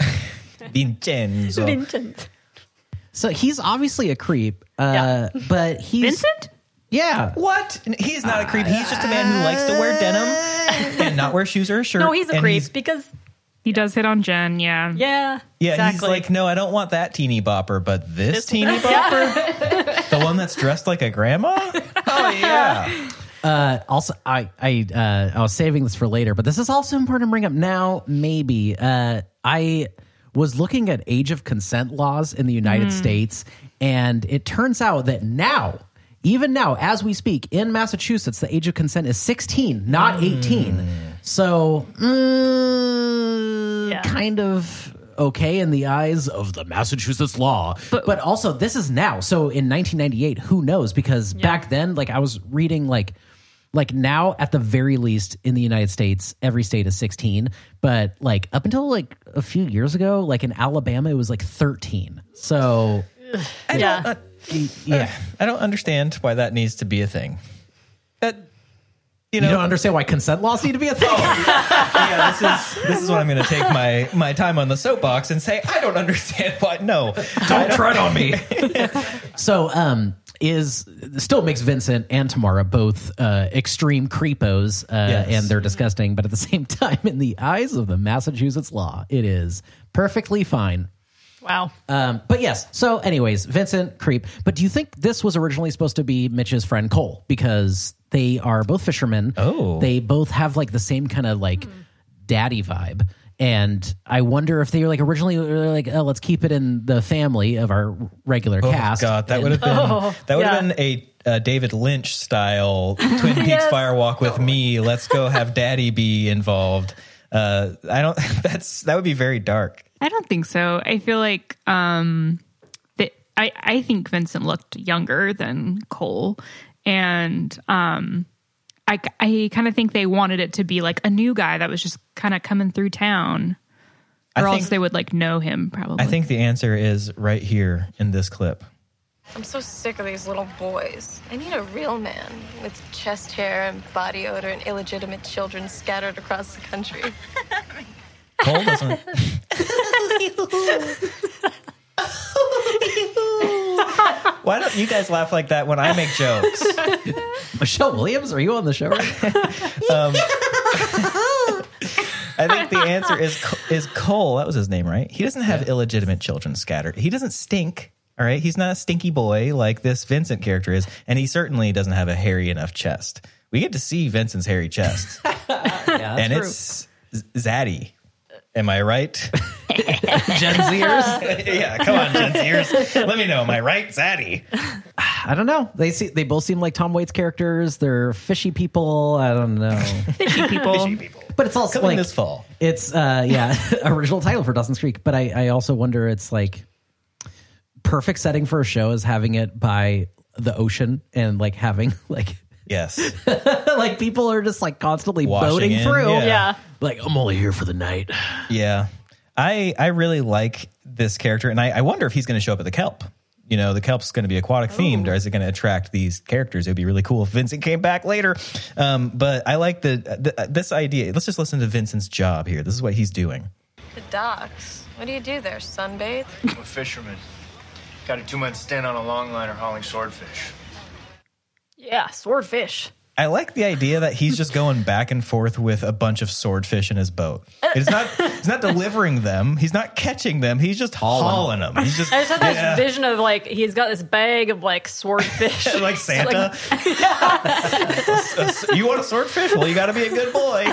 Vincenzo. Vincenzo. So he's obviously a creep, uh, but he's... Vincent? Yeah. What? He's not a creep. He's just a man who likes to wear denim and not wear shoes or a shirt. No, he's a And creep because, He does hit on Jen, yeah. yeah. Yeah, exactly. he's like, no, I don't want that teeny bopper, but this, This- teeny bopper? The one that's dressed like a grandma? Oh, yeah. Uh, also, I I uh, I was saving this for later, but this is also important to bring up now. Maybe uh, I was looking at age of consent laws in the United States, and it turns out that now, even now, as we speak, in Massachusetts, the age of consent is sixteen, not eighteen. So, mm, Yeah. kind of okay in the eyes of the Massachusetts law. But, but also, this is now. So in nineteen ninety-eight, who knows? Because back then, like I was reading, like, like now at the very least in the United States, every state is sixteen. But like up until like a few years ago, like in Alabama, it was like thirteen. So yeah. yeah, I don't understand why that needs to be a thing. That, you you know, don't understand why consent laws need to be a thing. yeah, this is this is what I'm going to take my my time on the soapbox and say I don't understand why. No, Don't tread on me. So, um, is still makes Vincent and Tamara both uh, extreme creepos, uh, Yes. and they're disgusting. But at the same time, in the eyes of the Massachusetts law, it is perfectly fine. Wow. Um, but yes. So, anyways, Vincent, creep. But do you think this was originally supposed to be Mitch's friend Cole? Because they are both fishermen. Oh. They both have like the same kind of like daddy vibe. And I wonder if they were like originally were like, oh, let's keep it in the family of our regular Oh cast. God, that And- would have been Oh, that would have yeah. been a uh, David Lynch style Twin Peaks Yes. Firewalk with me. Let's go have Daddy be involved. Uh, I don't. That's that would be very dark. I don't think so. I feel like um, that I I think Vincent looked younger than Cole, and um, I I kind of think they wanted it to be like a new guy that was just kind of coming through town, or I else think- they would like know him probably. I think the answer is right here in this clip. I'm so sick of these little boys. I need a real man with chest hair and body odor and illegitimate children scattered across the country. Cole doesn't. Why don't you guys laugh like that when I make jokes? Michelle Williams, are you on the show? Right now? I think the answer is is Cole. That was his name, right? He doesn't have illegitimate children scattered. He doesn't stink. All right, he's not a stinky boy like this Vincent character is, and he certainly doesn't have a hairy enough chest. We get to see Vincent's hairy chest, Yeah, and true. it's z- zaddy. Am I right? Gen Zers. Yeah, come on, Gen Zers. Let me know. Am I right, zaddy? I don't know. They see they both seem like Tom Waits characters. They're fishy people. I don't know. fishy people. But it's also Coming like this fall. It's uh yeah, original title for Dawson's Creek. But I, I also wonder it's like perfect setting for a show is having it by the ocean and like having like Yes. like people are just like constantly Washing boating in, through. yeah. Yeah. Like I'm only here for the night. Yeah. I I really like this character, and I, I wonder if he's going to show up at the Kelp. You know, the Kelp's going to be aquatic themed, or is it going to attract these characters? It would be really cool if Vincent came back later. Um, but I like the, the this idea. Let's just listen to Vincent's job here. This is what he's doing. The docks. What do you do there? Sunbathe? I'm a fisherman. Got a two-month stint on a long liner hauling swordfish. Yeah, swordfish. I like the idea that he's just going back and forth with a bunch of swordfish in his boat. It's not he's not delivering them. He's not catching them. He's just hauling them. He's just I just had this yeah. vision of like he's got this bag of like swordfish. like Santa. You want a swordfish? Well, you got to be a good boy.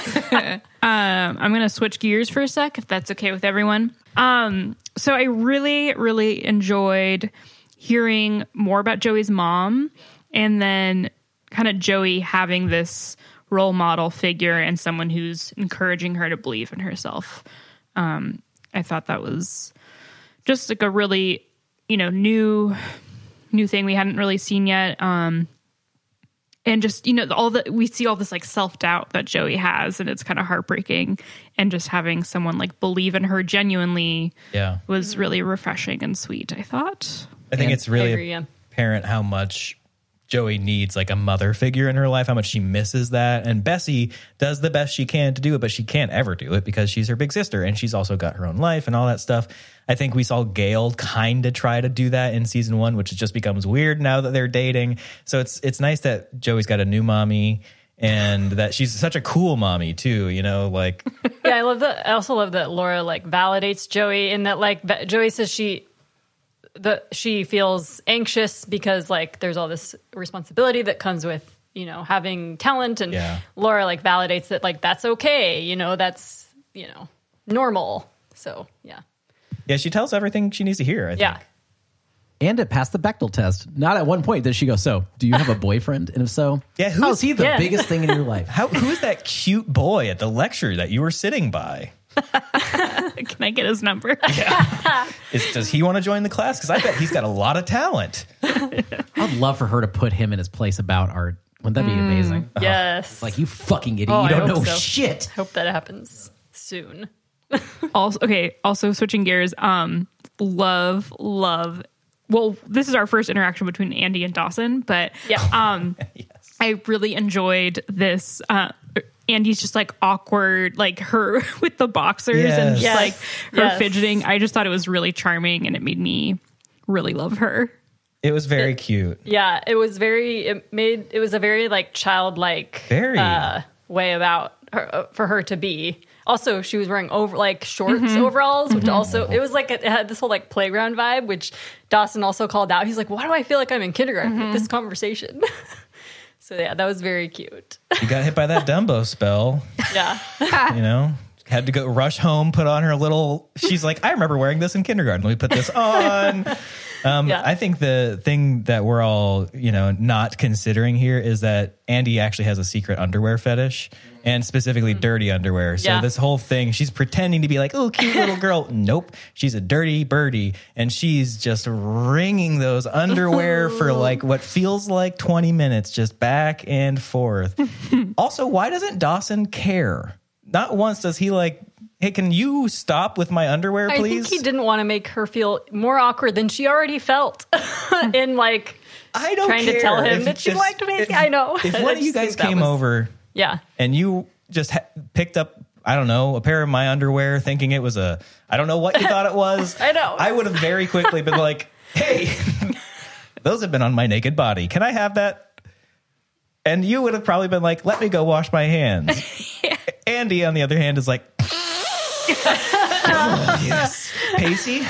Um, I'm going to switch gears for a sec, if that's okay with everyone. Um, so I really, really enjoyed hearing more about Joey's mom, and then kind of Joey having this role model figure and someone who's encouraging her to believe in herself. Um, I thought that was just like a really, you know, new, new thing we hadn't really seen yet. Um, and just, you know, all the, we see all this like self-doubt that Joey has, and it's kind of heartbreaking, and just having someone like believe in her genuinely Yeah. was really refreshing and sweet, I thought. I think And- it's really I agree, yeah. apparent how much Joey needs like a mother figure in her life, how much she misses that. And Bessie does the best she can to do it, but she can't ever do it because she's her big sister and she's also got her own life and all that stuff. I think we saw Gail kind of try to do that in season one, which just becomes weird now that they're dating. So it's it's nice that Joey's got a new mommy and that she's such a cool mommy too, you know, like Yeah, I love that. I also love that Laura like validates Joey in that like Be- Joey says she the she feels anxious because like there's all this responsibility that comes with, you know, having talent, and Yeah. Laura like validates that like that's okay, you know, that's, you know, normal. So, yeah. yeah, she tells everything she needs to hear, I think. Yeah. And it passed the Bechdel test. Not at one point did she go, so do you have a boyfriend? And if so, Yeah, who how is- is he the yeah. biggest thing in your life? How who is that cute boy at the lecture that you were sitting by? Can I get his number? Is, does he want to join the class? Because I bet he's got a lot of talent. I'd love for her to put him in his place about art. Wouldn't that be amazing? Yes. Like, you fucking idiot. Oh, you I don't hope know so. shit. Hope that happens soon. Also, okay, also switching gears, um, love, love. Well, this is our first interaction between Andy and Dawson, but Yeah. um, I really enjoyed this. Uh, Andy's just like awkward, like her with the boxers and just Yes. like her Yes. fidgeting. I just thought it was really charming, and it made me really love her. It was very cute. Yeah, it was very. It made it was a very like childlike Very. uh, way about her uh, for her to be. Also, she was wearing over like shorts Mm-hmm. overalls, which also it was like it had this whole like playground vibe, which Dawson also called out. He's like, "Why do I feel like I'm in kindergarten Mm-hmm. with this conversation?" So yeah, that was very cute. You got hit by that Dumbo spell, Yeah, you know? Had to go rush home, put on her little... She's like, I remember wearing this in kindergarten. Let me put this on. Um, Yeah. I think the thing that we're all, you know, not considering here is that Andy actually has a secret underwear fetish, and specifically dirty underwear. So Yeah. this whole thing, she's pretending to be like, oh, cute little girl. Nope. She's a dirty birdie, and she's just wringing those underwear for like what feels like twenty minutes, just back and forth. Also, why doesn't Dawson care? Not once does he like, hey, can you stop with my underwear, I please? think he didn't want to make her feel more awkward than she already felt in like I don't trying care. to tell him If- that she if- liked me. if- I know. If I one of you just guys think that came was- over yeah, and you just ha- picked up, I don't know, a pair of my underwear thinking it was a, I don't know what you thought it was. I know. I would have very quickly been like, hey, those have been on my naked body. Can I have that? And you would have probably been like, let me go wash my hands. Yeah. Andy, on the other hand, is like, oh, yes. Pacey?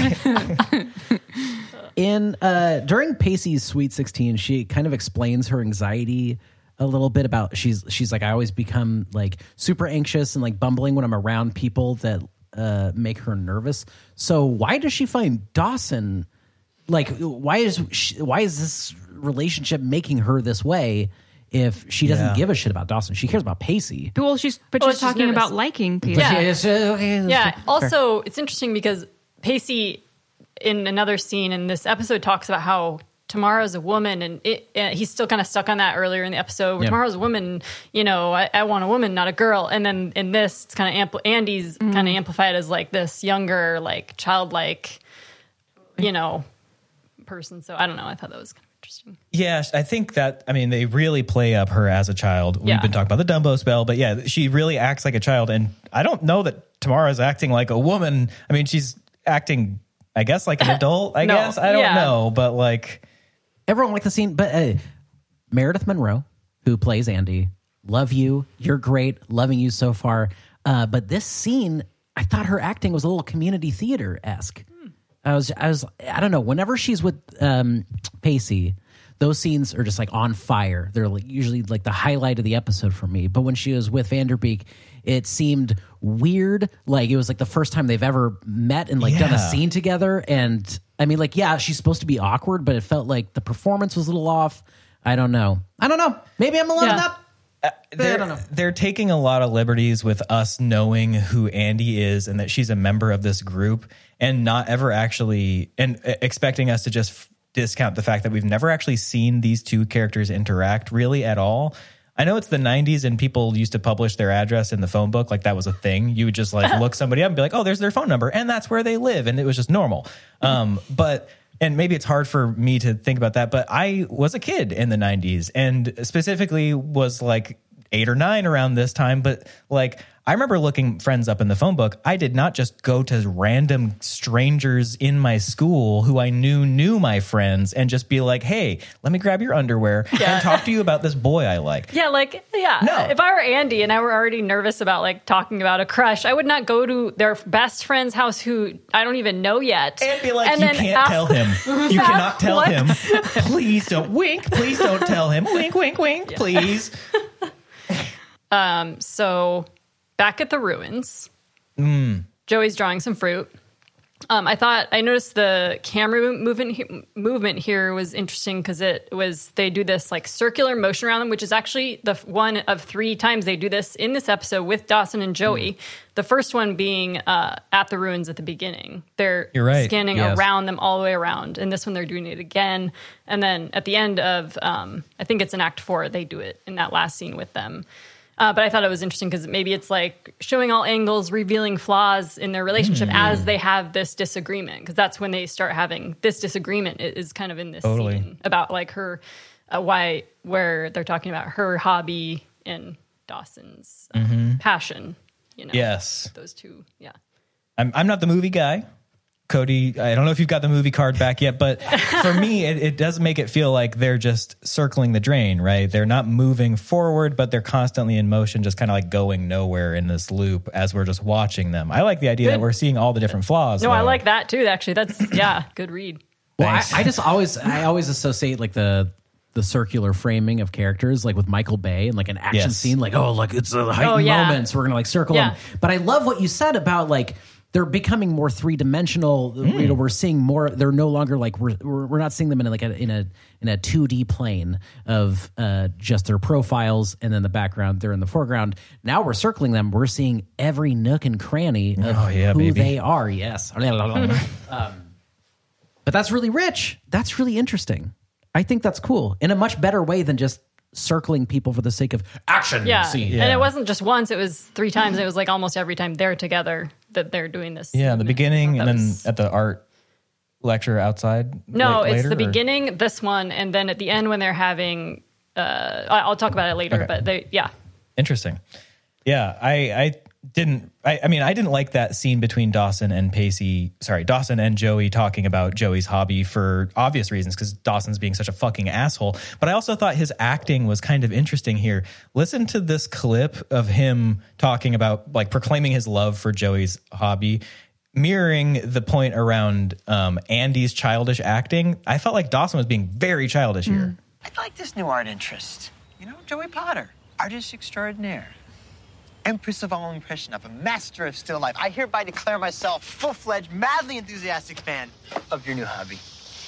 In uh during Pacey's Sweet sixteen, she kind of explains her anxiety a little bit about she's she's like, I always become like super anxious and like bumbling when I'm around people that uh make her nervous. So why does she find Dawson like why is she, why is this relationship making her this way if she doesn't Yeah. give a shit about Dawson? She cares about Pacey. Well, she's but Oh, she's she's talking nervous. about liking people. Yeah. Yeah, it's, uh, okay, that's yeah. fair. Also, it's interesting because Pacey, in another scene in this episode, talks about how Tamara's a woman, and it, uh, he's still kind of stuck on that earlier in the episode. Where Yeah. Tamara's a woman, you know, I, I want a woman, not a girl. And then in this, it's kind of ampl- Andy's kind of amplified as like this younger, like childlike, you know, person. So I don't know. I thought that was kind of interesting. Yeah, I think that, I mean, they really play up her as a child. We've Yeah. been talking about the Dumbo spell, but yeah, she really acts like a child. And I don't know that Tamara's acting like a woman. I mean, she's acting, I guess, like an adult, I No, guess. I don't yeah. know, but like, Everyone liked the scene, but uh, Meredith Monroe, who plays Andy, love you. You're great. Loving you so far. Uh, but this scene, I thought her acting was a little community theater esque. I was, I was, I don't know. Whenever she's with um, Pacey, those scenes are just like on fire. They're like usually like the highlight of the episode for me. But when she was with Vanderbeek, it seemed weird. Like it was like the first time they've ever met and like done a Yeah. scene together. And I mean, like, yeah, she's supposed to be awkward, but it felt like the performance was a little off. I don't know. I don't know. Maybe I'm alone Yeah. in that. they're, don't know. they're taking a lot of liberties with us knowing who Andy is and that she's a member of this group, and not ever actually, and uh, expecting us to just f- discount the fact that we've never actually seen these two characters interact really at all. I know it's the nineties and people used to publish their address in the phone book. Like that was a thing. You would just like look somebody up and be like, oh, there's their phone number. And that's where they live. And it was just normal. Um, but, and maybe it's hard for me to think about that, but I was a kid in the nineties and specifically was like eight or nine around this time. But like, I remember looking friends up in the phone book. I did not just go to random strangers in my school who I knew knew my friends and just be like, hey, let me grab your underwear and talk to you about this boy I like. Yeah, like, yeah. No. If I were Andy and I were already nervous about like talking about a crush, I would not go to their best friend's house who I don't even know yet. And be like, And you then can't ask- tell him. You cannot tell What? him. Please don't. Wink. Please don't tell him. Wink, wink, wink, please. So back at the ruins, Mm. Joey's drawing some fruit. Um, I thought I noticed the camera movement he- movement here was interesting because it was they do this like circular motion around them, which is actually the f- one of three times they do this in this episode with Dawson and Joey. Mm. The first one being uh, at the ruins at the beginning. They're You're right. scanning Yes. around them all the way around, and this one they're doing it again. And then at the end of um, I think it's in Act Four, they do it in that last scene with them. Uh, but I thought it was interesting because maybe it's like showing all angles, revealing flaws in their relationship as they have this disagreement. Because that's when they start having this disagreement i- is kind of in this Totally. scene about like her, uh, why, where they're talking about her hobby and Dawson's uh, passion. You know, Yes. those two. Yeah. I'm, I'm not the movie guy, Cody, I don't know if you've got the movie card back yet, but for me, it, it does make it feel like they're just circling the drain, right? They're not moving forward, but they're constantly in motion, just kind of like going nowhere in this loop as we're just watching them. I like the idea Good. that we're seeing all the different flaws. No, though. I like that too. Actually, that's yeah, good read. Well, I, Thanks. I just always I always associate like the the circular framing of characters, like with Michael Bay and like an action Yes. scene, like oh, like it's a heightened Oh, yeah. moment, so we're gonna like circle Yeah. them. But I love what you said about like they're becoming more three dimensional. Mm. You know, we're seeing more. They're no longer like we're we're, we're not seeing them in like a in a in a two D plane of uh, just their profiles and then the background. They're in the foreground. Now we're circling them. We're seeing every nook and cranny of Oh, yeah, who baby. they are. Yes. um, but that's really rich. That's really interesting. I think that's cool in a much better way than just circling people for the sake of action Yeah. scene. And it wasn't just once, it was three times. It was like almost every time they're together that they're doing this. Yeah, the movement. beginning and That then was- at the art lecture outside. No, la- it's later, the or- beginning, this one, and then at the end when they're having. Uh, I- I'll talk about it later, Okay. but they, yeah, Interesting. Yeah, I, I didn't. I, I mean, I didn't like that scene between Dawson and Pacey. Sorry, Dawson and Joey talking about Joey's hobby for obvious reasons because Dawson's being such a fucking asshole. But I also thought his acting was kind of interesting here. Listen to this clip of him talking about like proclaiming his love for Joey's hobby, mirroring the point around um, Andy's childish acting. I felt like Dawson was being very childish here. I like this new art interest. You know, Joey Potter, artist extraordinaire. Empress of all impression of a master of still life. I hereby declare myself full-fledged, madly enthusiastic fan of your new hobby.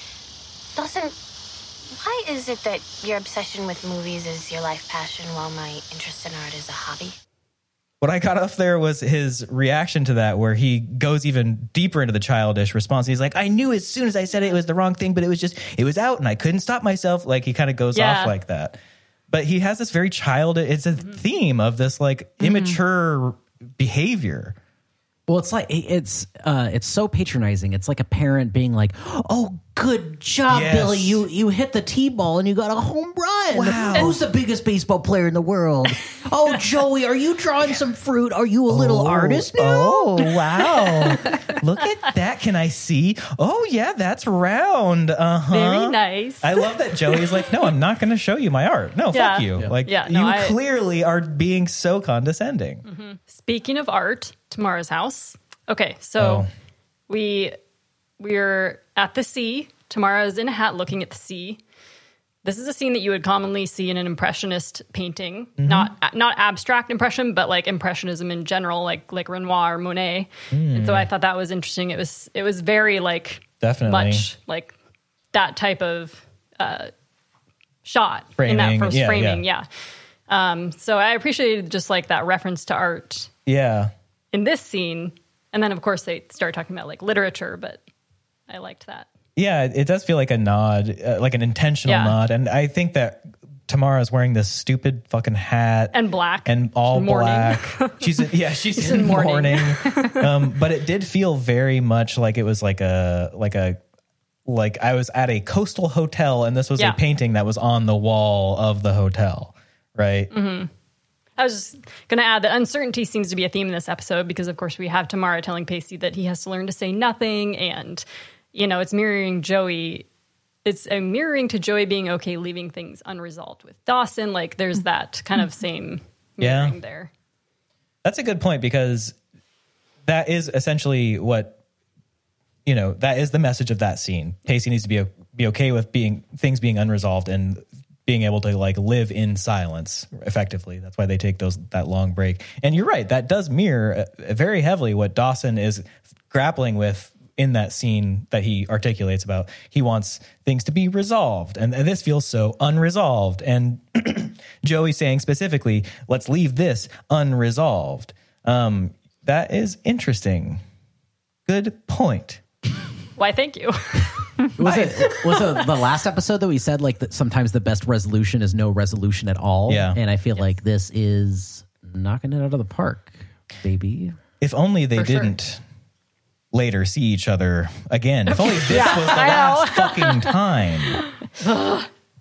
Dawson, why is it that your obsession with movies is your life passion while my interest in art is a hobby? What I got off there was his reaction to that, where he goes even deeper into the childish response. He's like, I knew as soon as I said it, it was the wrong thing, but it was just, it was out and I couldn't stop myself. Like he kind of goes Yeah. off like that. But he has this very childish, it's a theme of this like immature behavior. Well, it's like it's uh, it's so patronizing. It's like a parent being like, "Oh, good job, Yes. Billy! You you hit the t-ball and you got a home run. Wow. Who's the biggest baseball player in the world? Oh, Joey, are you drawing some fruit? Are you a little artist now? Oh, wow. Look at that. Can I see? Oh, yeah, that's round. Uh-huh. very nice. I love that Joey's like, no, I'm not going to show you my art. No, Yeah. fuck you. Yeah. Like, Yeah, no, you I- clearly are being so condescending. Speaking of art, Tamara's house. Okay, so Oh. we we're at the sea. Tamara's in a hat looking at the sea. This is a scene that you would commonly see in an impressionist painting, Mm-hmm. not not abstract impression, but like impressionism in general, like like Renoir or Monet. And so I thought that was interesting. It was it was very like Definitely. much like that type of uh, shot in Framing, that first yeah, framing. Yeah. Um, so I appreciated just like that reference to art Yeah. in this scene. And then, of course, they start talking about like literature, but I liked that. Yeah, it does feel like a nod, uh, like an intentional Yeah. nod. And I think that Tamara's wearing this stupid fucking hat. And black. And all Mourning. black. She's in, yeah, she's, She's in in mourning. mourning. um, but it did feel very much like it was like a like a like I was at a coastal hotel and this was Yeah. a painting that was on the wall of the hotel, right? Mm-hmm. I was just going to add that uncertainty seems to be a theme in this episode because, of course, we have Tamara telling Pacey that he has to learn to say nothing. And, you know, it's mirroring Joey. It's a mirroring to Joey being okay leaving things unresolved with Dawson. Like, there's that kind of same Yeah. mirroring there. That's a good point because that is essentially what, you know, that is the message of that scene. Pacey needs to be be okay with being things being unresolved and being able to like live in silence effectively. That's why they take those that long break. And you're right, that does mirror uh, very heavily what Dawson is grappling with in that scene that he articulates about. He wants things to be resolved, and, and this feels so unresolved. And Joey saying specifically, let's leave this unresolved. Um, that is interesting. Good point. Why, thank you. Was it was it the last episode that we said like that sometimes the best resolution is no resolution at all? Yeah. And I feel like this is knocking it out of the park, baby. If only they For sure. didn't later see each other again. If only this was the I know. last fucking time.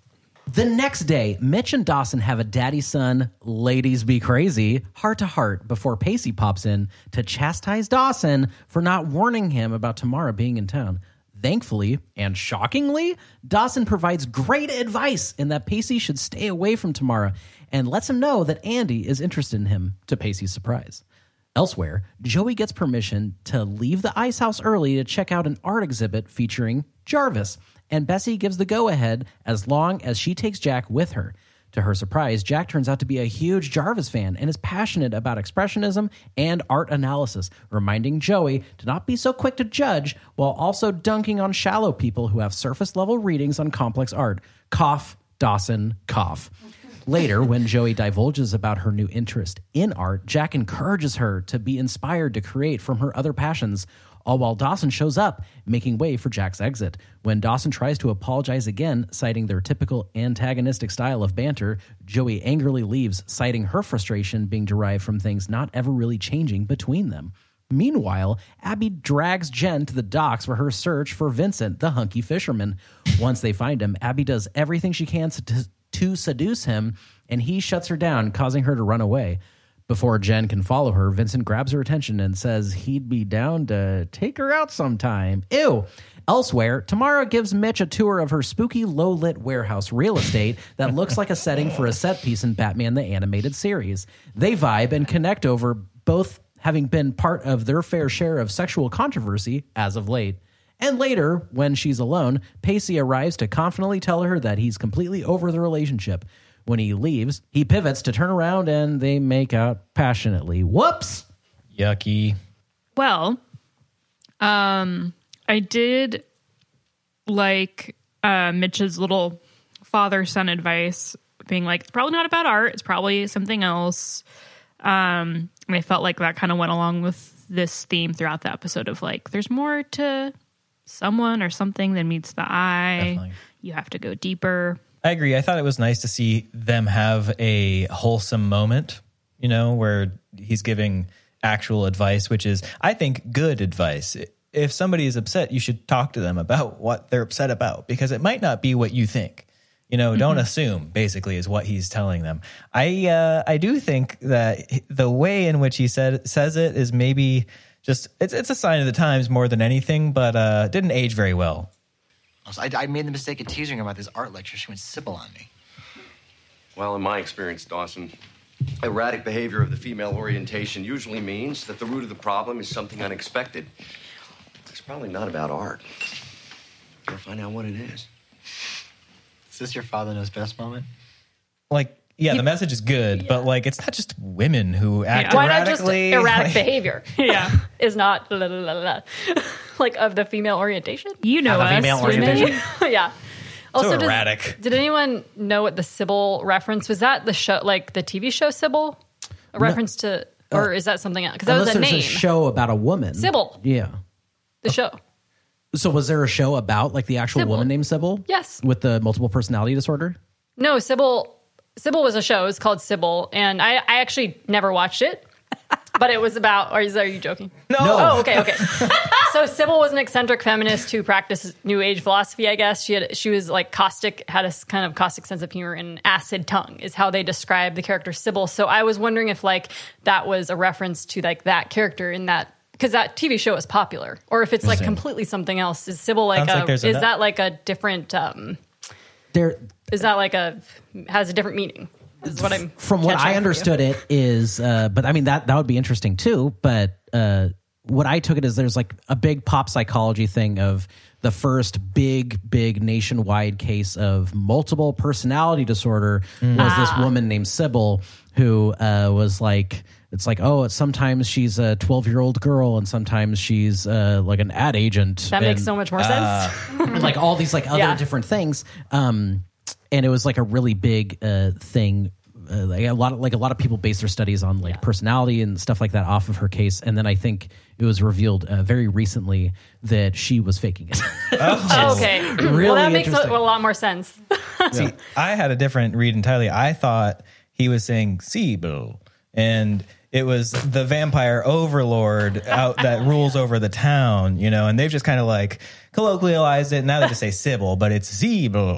The next day, Mitch and Dawson have a daddy-son, ladies be crazy, heart-to-heart before Pacey pops in to chastise Dawson for not warning him about Tamara being in town. Thankfully, and shockingly, Dawson provides great advice in that Pacey should stay away from Tamara and lets him know that Andy is interested in him, to Pacey's surprise. Elsewhere, Joey gets permission to leave the ice house early to check out an art exhibit featuring Jarvis, and Bessie gives the go-ahead as long as she takes Jack with her. To her surprise, Jack turns out to be a huge Jarvis fan and is passionate about expressionism and art analysis, reminding Joey to not be so quick to judge while also dunking on shallow people who have surface-level readings on complex art. Cough, Dawson, cough. Later, when Joey divulges about her new interest in art, Jack encourages her to be inspired to create from her other passions, all while Dawson shows up, making way for Jack's exit. When Dawson tries to apologize again, citing their typical antagonistic style of banter, Joey angrily leaves, citing her frustration being derived from things not ever really changing between them. Meanwhile, Abby drags Jen to the docks for her search for Vincent, the hunky fisherman. Once they find him, Abby does everything she can to, to seduce him, and he shuts her down, causing her to run away. Before Jen can follow her, Vincent grabs her attention and says he'd be down to take her out sometime. Ew. Elsewhere, Tamara gives Mitch a tour of her spooky, low-lit warehouse real estate that looks like a setting for a set piece in Batman the Animated Series. They vibe and connect over both having been part of their fair share of sexual controversy as of late. And later, when she's alone, Pacey arrives to confidently tell her that he's completely over the relationship. When he leaves, he pivots to turn around and they make out passionately. Whoops! Yucky. Well, um, I did like uh, Mitch's little father-son advice, being like, it's probably not about art. It's probably something else. Um, and I felt like that kind of went along with this theme throughout the episode of like, there's more to someone or something than meets the eye. Definitely. You have to go deeper. I agree. I thought it was nice to see them have a wholesome moment, you know, where he's giving actual advice, which is, I think, good advice. If somebody is upset, you should talk to them about what they're upset about, because it might not be what you think. You know, mm-hmm. Don't assume, basically, is what he's telling them. I uh, I do think that the way in which he said says it is maybe just, it's, it's a sign of the times more than anything, but uh, didn't age very well. I, I made the mistake of teasing her about this art lecture. She went Sybil on me. Well, in my experience, Dawson, erratic behavior of the female orientation usually means that the root of the problem is something unexpected. It's probably not about art. Gotta find out what it is. Is this your father knows best moment? Like, yeah, the message is good, yeah. But like, it's not just women who act yeah. erratically. Why not just erratic like, behavior? Yeah, is not la, la, la, la. Like of the female orientation. You know us, female orientation. Yeah. Also, so does, erratic. Did anyone know what the Sybil reference was? That the show, like the T V show Sybil, a reference no, to, or uh, is that something else? Because that was a name. A show about a woman. Sybil. Yeah. The show. So was there a show about like the actual Sybil. woman named Sybil? Yes. With the multiple personality disorder? No, Sybil. Sybil was a show. It was called Sybil, and I, I actually never watched it. But it was about, or is, are you joking? No. Oh, okay, okay. So Sybil was an eccentric feminist who practiced New Age philosophy, I guess. She had, she was like caustic, had a kind of caustic sense of humor, and acid tongue is how they describe the character Sybil. So I was wondering if like that was a reference to like that character in that, because that T V show is popular, or if it's like completely something else. Is Sybil like Sounds a, like is enough. that like a different, um, There, is that like a, has a different meaning? Is what I'm from what I understood it is, uh, but I mean that that would be interesting too. But uh, what I took it is there's like a big pop psychology thing of the first big, big nationwide case of multiple personality disorder mm. was ah. this woman named Sybil who uh, was like, it's like, oh, sometimes she's a twelve year old girl and sometimes she's uh, like an ad agent. That and, makes so much more uh, sense. Like all these like other yeah. different things. Um, And it was like a really big uh, thing. Uh, like a lot of like a lot of people base their studies on like yeah. personality and stuff like that off of her case. And then I think it was revealed uh, very recently that she was faking it. Oh, okay. Really well, that makes a, a lot more sense. See, yeah. I had a different read entirely. I thought he was saying Sybil, and it was the vampire overlord out that rules over the town, you know. And they've just kind of like colloquialized it. Now they just say Sybil, but it's Sybil.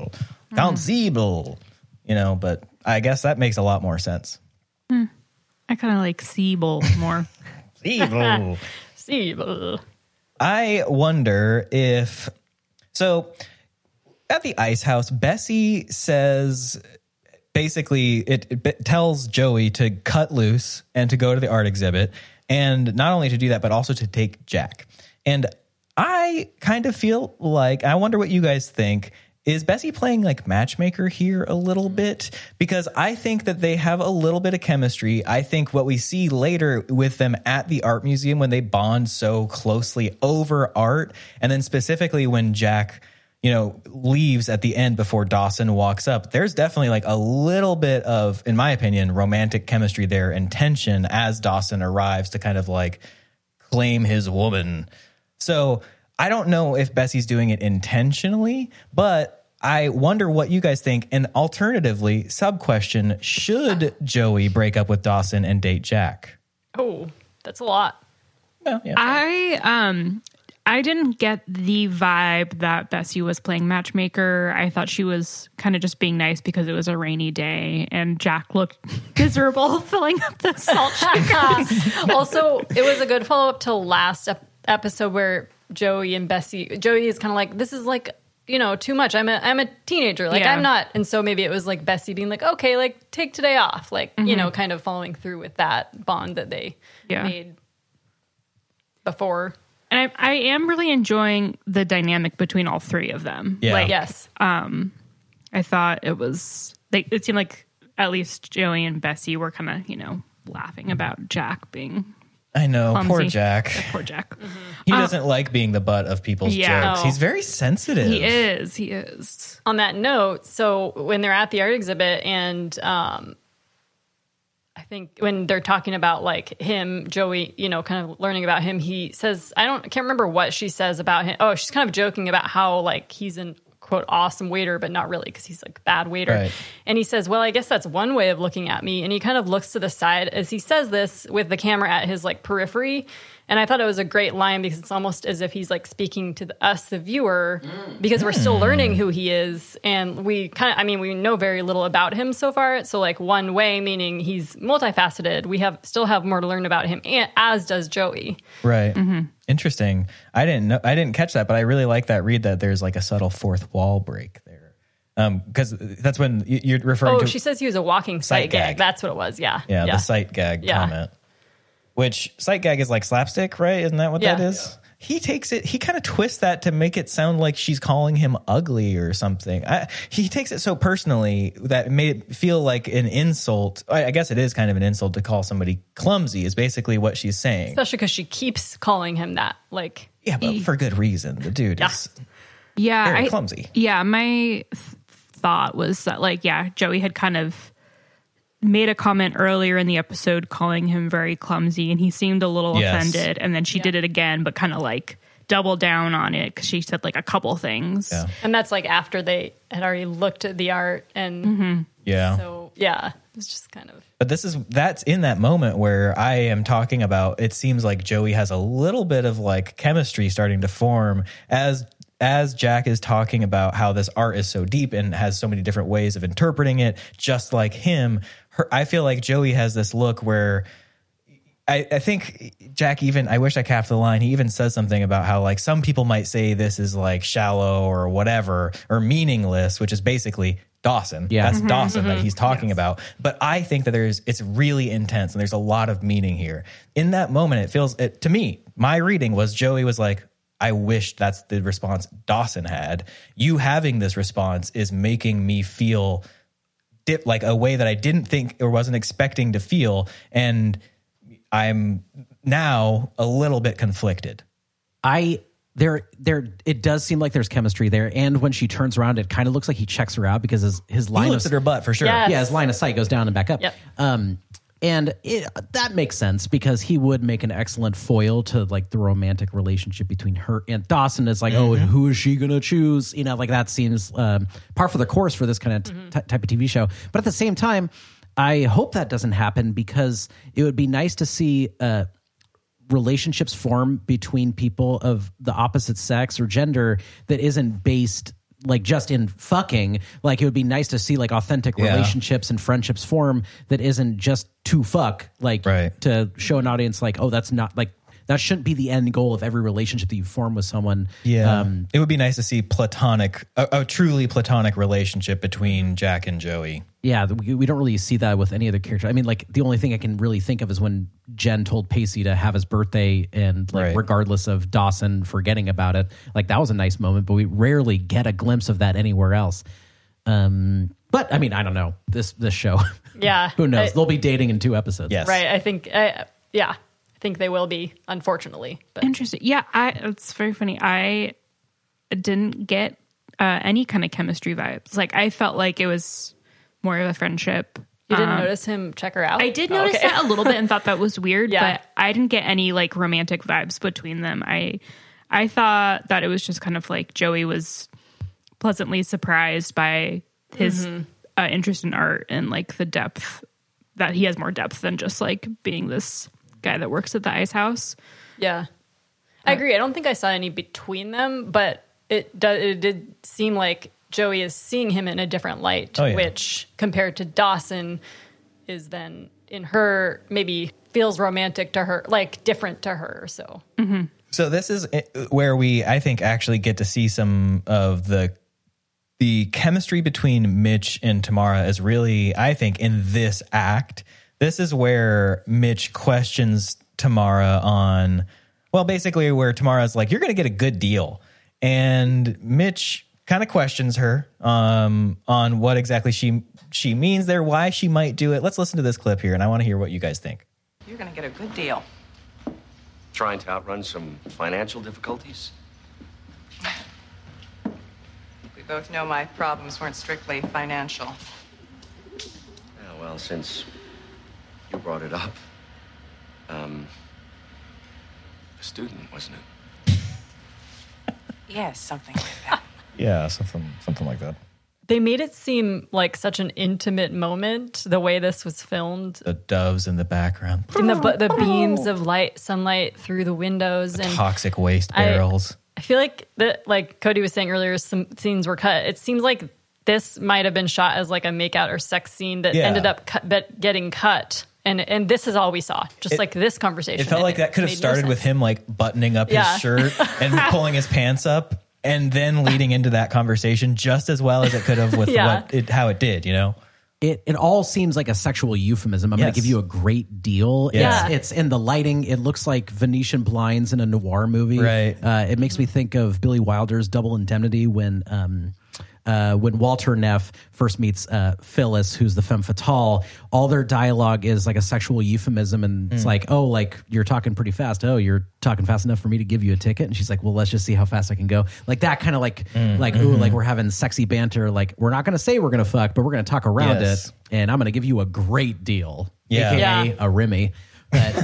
Count Siebel, you know, but I guess that makes a lot more sense. Hmm. I kind of like Siebel more. Siebel. Siebel. I wonder if, so at the ice house, Bessie says, basically it, it tells Joey to cut loose and to go to the art exhibit. And not only to do that, but also to take Jack. And I kind of feel like, I wonder what you guys think, is Bessie playing like matchmaker here a little bit? Because I think that they have a little bit of chemistry. I think what we see later with them at the art museum when they bond so closely over art, and then specifically when Jack, you know, leaves at the end before Dawson walks up, there's definitely like a little bit of, in my opinion, romantic chemistry there and tension as Dawson arrives to kind of like claim his woman. So I don't know if Bessie's doing it intentionally, but I wonder what you guys think. And alternatively, sub question, should Joey break up with Dawson and date Jack? Oh, that's a lot. Well, yeah. I um I didn't get the vibe that Bessie was playing matchmaker. I thought she was kind of just being nice because it was a rainy day and Jack looked miserable filling up the salt shakers. Also, it was a good follow-up to last ep- episode where Joey and Bessie, Joey is kind of like, this is like, you know, too much. I'm a, I'm a teenager. Like, Yeah. I'm not. And so maybe it was like Bessie being like, okay, like take today off. Like, Mm-hmm. you know, kind of following through with that bond that they Yeah. made before. And I, I am really enjoying the dynamic between all three of them. Yeah. Like, Yes. um, I thought it was, like, it seemed like at least Joey and Bessie were kind of, you know, laughing about Jack being I know, clumsy. poor Jack. Yeah, poor Jack. He doesn't like being the butt of people's Yeah. jokes. No. He's very sensitive. He is. He is. On that note, so when they're at the art exhibit and um, I think when they're talking about like him, Joey, you know, kind of learning about him, he says, I don't, I can't remember what she says about him. Oh, she's kind of joking about how like he's an quote awesome waiter, but not really because he's like a bad waiter. Right. And he says, well, I guess that's one way of looking at me. And he kind of looks to the side as he says this with the camera at his like periphery. And I thought it was a great line because it's almost as if he's like speaking to the, us, the viewer, because we're still learning who he is. And we kind of, I mean, we know very little about him so far. So like one way, meaning he's multifaceted. We have still have more to learn about him, and, as does Joey. Right. Mm-hmm. Interesting. I didn't know, I didn't catch that, but I really like that read that there's like a subtle fourth wall break there. Um, because that's when you- you're referring Oh, to she says he was a walking Sight sight gag. gag. That's what it was. Yeah. yeah, the sight gag Yeah. comment. Which sight gag is like slapstick, right? Isn't that what Yeah. that is? He takes it, he kind of twists that to make it sound like she's calling him ugly or something. I, he takes it so personally that it made it feel like an insult. I, I guess it is kind of an insult to call somebody clumsy, is basically what she's saying. Especially because she keeps calling him that. Like, Yeah, but for good reason. The dude Yeah. is Yeah. very I- clumsy. Yeah. My th- thought was that, like, yeah, Joey had kind of made a comment earlier in the episode calling him very clumsy, and he seemed a little Yes. offended. And then she did it again, but kind of like doubled down on it because she said like a couple things. Yeah. and that's like after they had already looked at the art. And Yeah. so, yeah, it was just kind of. But this is that's in that moment where I am talking about, it seems like Joey has a little bit of like chemistry starting to form as as Jack is talking about how this art is so deep and has so many different ways of interpreting it, just like him. Her, I feel like Joey has this look where I, I think Jack even, I wish I capped the line, he even says something about how like some people might say this is like shallow or whatever or meaningless, which is basically Dawson. Yeah. That's Dawson that he's talking about. But I think that there's, it's really intense and there's a lot of meaning here. In that moment, it feels, it, to me, my reading was Joey was like, I wish that's the response Dawson had. You having this response is making me feel dip, like a way that I didn't think or wasn't expecting to feel. And I'm now a little bit conflicted. I there there it does seem like there's chemistry there, and when she turns around, it kind of looks like he checks her out because his his line He looks of at her butt for sure. Yes. yeah his line of sight goes down and back up. Yep. Um, and it, that makes sense because he would make an excellent foil to like the romantic relationship between her and Dawson. Is like, oh, who is she gonna choose? You know, like that seems um, par for the course for this kind of t- Mm-hmm. t- type of T V show. But at the same time, I hope that doesn't happen because it would be nice to see uh, relationships form between people of the opposite sex or gender that isn't based like just in fucking. Like it would be nice to see like authentic Yeah. relationships and friendships form that isn't just to fuck, like Right. to show an audience like, oh, that's not like, that shouldn't be the end goal of every relationship that you form with someone. Yeah. Um, it would be nice to see platonic, a, a truly platonic relationship between Jack and Joey. yeah, we, we don't really see that with any other character. I mean, like the only thing I can really think of is when Jen told Pacey to have his birthday, and like Right. regardless of Dawson forgetting about it, like that was a nice moment, but we rarely get a glimpse of that anywhere else. Um, but I mean, I don't know this this show. Yeah. Who knows? I- They'll be dating in two episodes. Yes. Right. I think, I, yeah, I think they will be, unfortunately. But Interesting. Yeah, I. It's very funny. I didn't get uh, any kind of chemistry vibes. Like I felt like it was more of a friendship. you didn't Um, notice him check her out? I did Oh, notice okay. that a little bit and thought that was weird, Yeah. but I didn't get any like romantic vibes between them. I I thought that it was just kind of like Joey was pleasantly surprised by his Mm-hmm. uh, interest in art and like the depth that he has more depth than just like being this guy that works at the ice house. Yeah. I agree. I don't think I saw any between them, but it, do, it did seem like Joey is seeing him in a different light, Oh, yeah. which compared to Dawson is then in her, maybe feels romantic to her, like different to her. So So this is where we, I think, actually get to see some of the the chemistry between Mitch and Tamara is really, I think, in this act. This is where Mitch questions Tamara on, well, basically where Tamara's like, you're going to get a good deal. And Mitch kind of questions her um, on what exactly she she means there, why she might do it. Let's listen to this clip here, and I want to hear what you guys think. You're going to get a good deal. Trying to outrun some financial difficulties? We both know my problems weren't strictly financial. Yeah, well, since you brought it up, um, a student, wasn't it? Yes, something like that. Yeah, something something like that. they made it seem like such an intimate moment, the way this was filmed. The doves in the background. In the, the beams of light, sunlight through the windows. and Toxic waste I- barrels. I feel like that, like Cody was saying earlier, some scenes were cut. It seems like this might have been shot as like a makeout or sex scene that Yeah. ended up cut, but getting cut. And and this is all we saw, just It- like this conversation. It felt And like that could have made no started with sense. him like buttoning up Yeah. his shirt and pulling his pants up, and then leading into that conversation just as well as it could have with Yeah. what it, how it did. You know, It it all seems like a sexual euphemism. I'm going Yes. to give you a great deal. Yeah. It's, it's in the lighting. It looks like Venetian blinds in a noir movie. Right. Uh, it makes me think of Billy Wilder's Double Indemnity when um, uh, when Walter Neff first meets uh, Phyllis, who's the femme fatale. All their dialogue is like a sexual euphemism, and it's Mm. like, oh, like you're talking pretty fast. Oh, you're talking fast enough for me to give you a ticket. And she's like, well, let's just see how fast I can go. Like that kind of like Mm. like ooh, like we're having sexy banter. Like we're not going to say we're going to fuck, but we're going to talk around Yes. it. And I'm going to give you a great deal, Yeah. aka Yeah. a Remy. But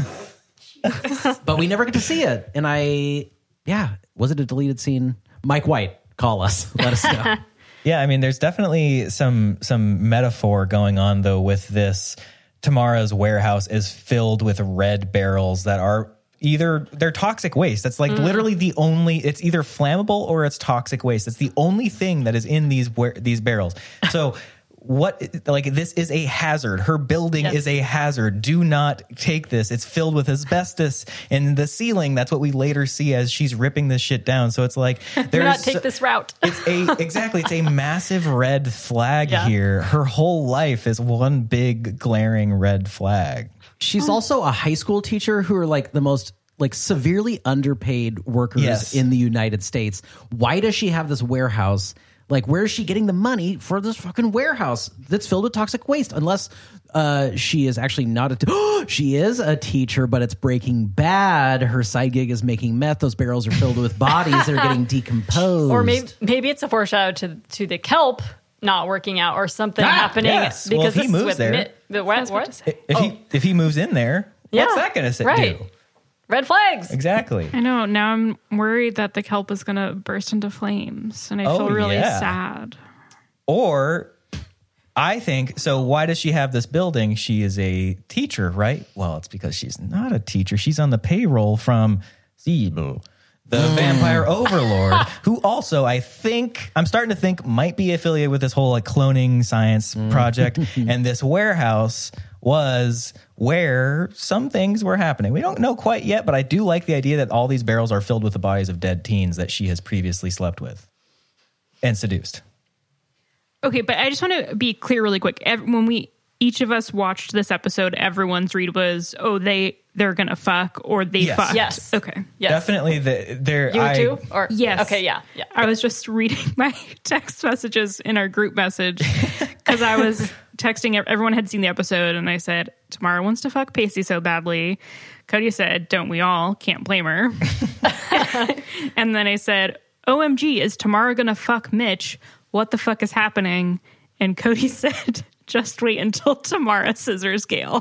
but we never get to see it. And I, yeah, was it a deleted scene? Mike White, call us. Let us know. yeah. I mean, there's definitely some some metaphor going on though with this. Tamara's warehouse is filled with red barrels that are either they're toxic waste. That's like literally the only. It's either flammable or it's toxic waste. It's the only thing that is in these wa- these barrels. So. What like this is a hazard. Her building Yes. is a hazard. Do not take this. It's filled with asbestos in the ceiling. That's what we later see as she's ripping this shit down. So it's like Do there's not take this route. it's a exactly it's a massive red flag Yeah. here. Her whole life is one big glaring red flag. She's also a high school teacher who are like the most like severely underpaid workers Yes. in the United States. Why does she have this warehouse? Like, where is she getting the money for this fucking warehouse that's filled with toxic waste? Unless uh, she is actually not a t- she is a teacher, but it's Breaking Bad. Her side gig is making meth. Those barrels are filled with bodies that are getting decomposed. Or maybe maybe it's a foreshadow to to the kelp not working out or something Ah, happening. yes. Well, if he this is moves with there- Mi- the what? That's what what? to say. If Oh. he if he moves in there, Yeah, what's that going to right. do? Red flags. Exactly. I know. Now I'm worried that the kelp is going to burst into flames, and I Oh, feel really yeah. sad. Or I think so. Why does she have this building? She is a teacher, right? Well, it's because she's not a teacher. She's on the payroll from Siebel, the vampire overlord, who also I think I'm starting to think might be affiliated with this whole like cloning science project. And this warehouse was where some things were happening. We don't know quite yet, but I do like the idea that all these barrels are filled with the bodies of dead teens that she has previously slept with and seduced. Okay, but I just want to be clear really quick. Ev- When we each of us watched this episode, everyone's read was, "Oh, they they're gonna fuck," or "They Yes. fucked." Yes. Okay. Yes. Definitely, the, there. You I, too? Or Yes. Okay. Yeah. Yeah. I was just reading my text messages in our group message because I was texting. Everyone had seen the episode, and I said, "Tamara wants to fuck Pacey so badly." Cody said, "Don't we all? Can't blame her." And then I said, "O M G, is Tamara gonna fuck Mitch? What the fuck is happening?" And Cody said, "Just wait until Tamara scissors Gale."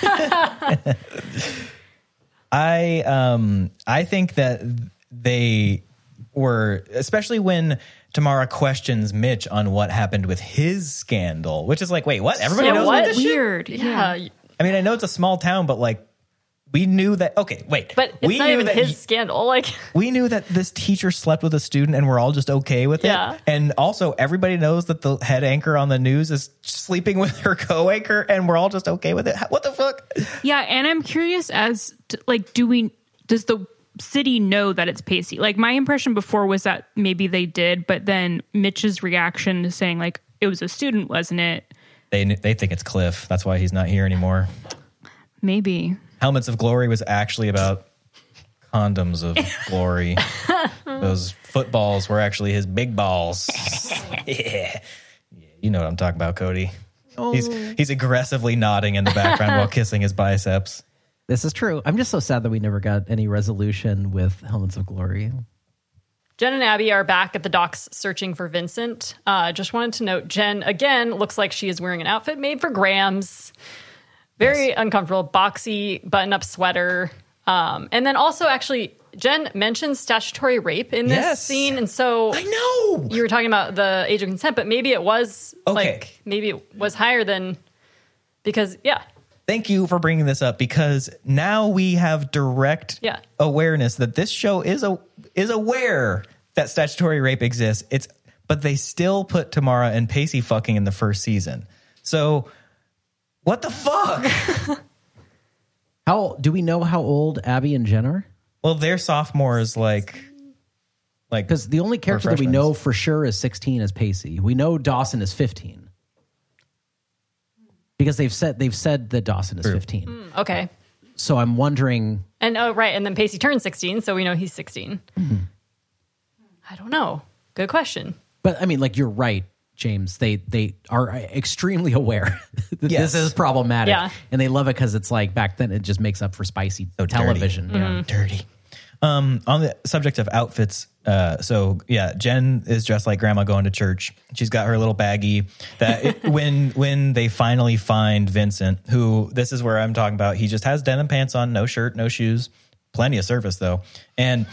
I um I think that they were, especially when Tamara questions Mitch on what happened with his scandal, which is like, wait, what? Everybody So knows what? about this shit? Weird. Yeah. Yeah. I mean, I know it's a small town, but like, we knew that. Okay, wait, But it's we not knew even that his he- scandal. Like, we knew that this teacher slept with a student, and we're all just okay with Yeah. it. And also, everybody knows that the head anchor on the news is sleeping with her co-anchor, and we're all just okay with it. What the fuck? Yeah, and I'm curious as to, like, do we, does the city know that it's Pacey? Like, my impression before was that maybe they did, but then Mitch's reaction to saying, like, it was a student, wasn't it? They they think it's Cliff. That's why he's not here anymore. Maybe. Helmets of Glory was actually about condoms of glory. Those footballs were actually his big balls. Yeah. You know what I'm talking about, Cody. He's he's aggressively nodding in the background while kissing his biceps. This is true. I'm just so sad that we never got any resolution with Helmets of Glory. Jen and Abby are back at the docks searching for Vincent. Uh, just wanted to note, Jen, again, looks like she is wearing an outfit made for Grams. Very yes. uncomfortable, boxy button-up sweater. Um, and then also, actually, Jen mentions statutory rape in this yes. scene. And so I know. You were talking about the age of consent, but maybe it was okay. like, maybe it was higher than, because, yeah. Thank you for bringing this up, because now we have direct yeah. awareness that this show is a is aware that statutory rape exists. It's but they still put Tamara and Pacey fucking in the first season. So what the fuck? How do we know how old Abby and Jen are? Well, they're sophomores, like like because the only character that we know for sure is sixteen is Pacey. We know Dawson is fifteen. Because they've said they've said that Dawson is fifteen. Mm, okay. So I'm wondering. And oh, right. And then Pacey turned sixteen, so we know he's sixteen. Mm-hmm. I don't know. Good question. But I mean, like, you're right, James. They they are extremely aware that yes. this is problematic. Yeah. And they love it because it's like back then it just makes up for spicy so television. Dirty. Yeah. Mm-hmm. Dirty. Um, on the subject of outfits, uh, so yeah, Jen is dressed like grandma going to church. She's got her little baggie that it, when when they finally find Vincent, who this is where I'm talking about, he just has denim pants on, no shirt, no shoes, plenty of service though. And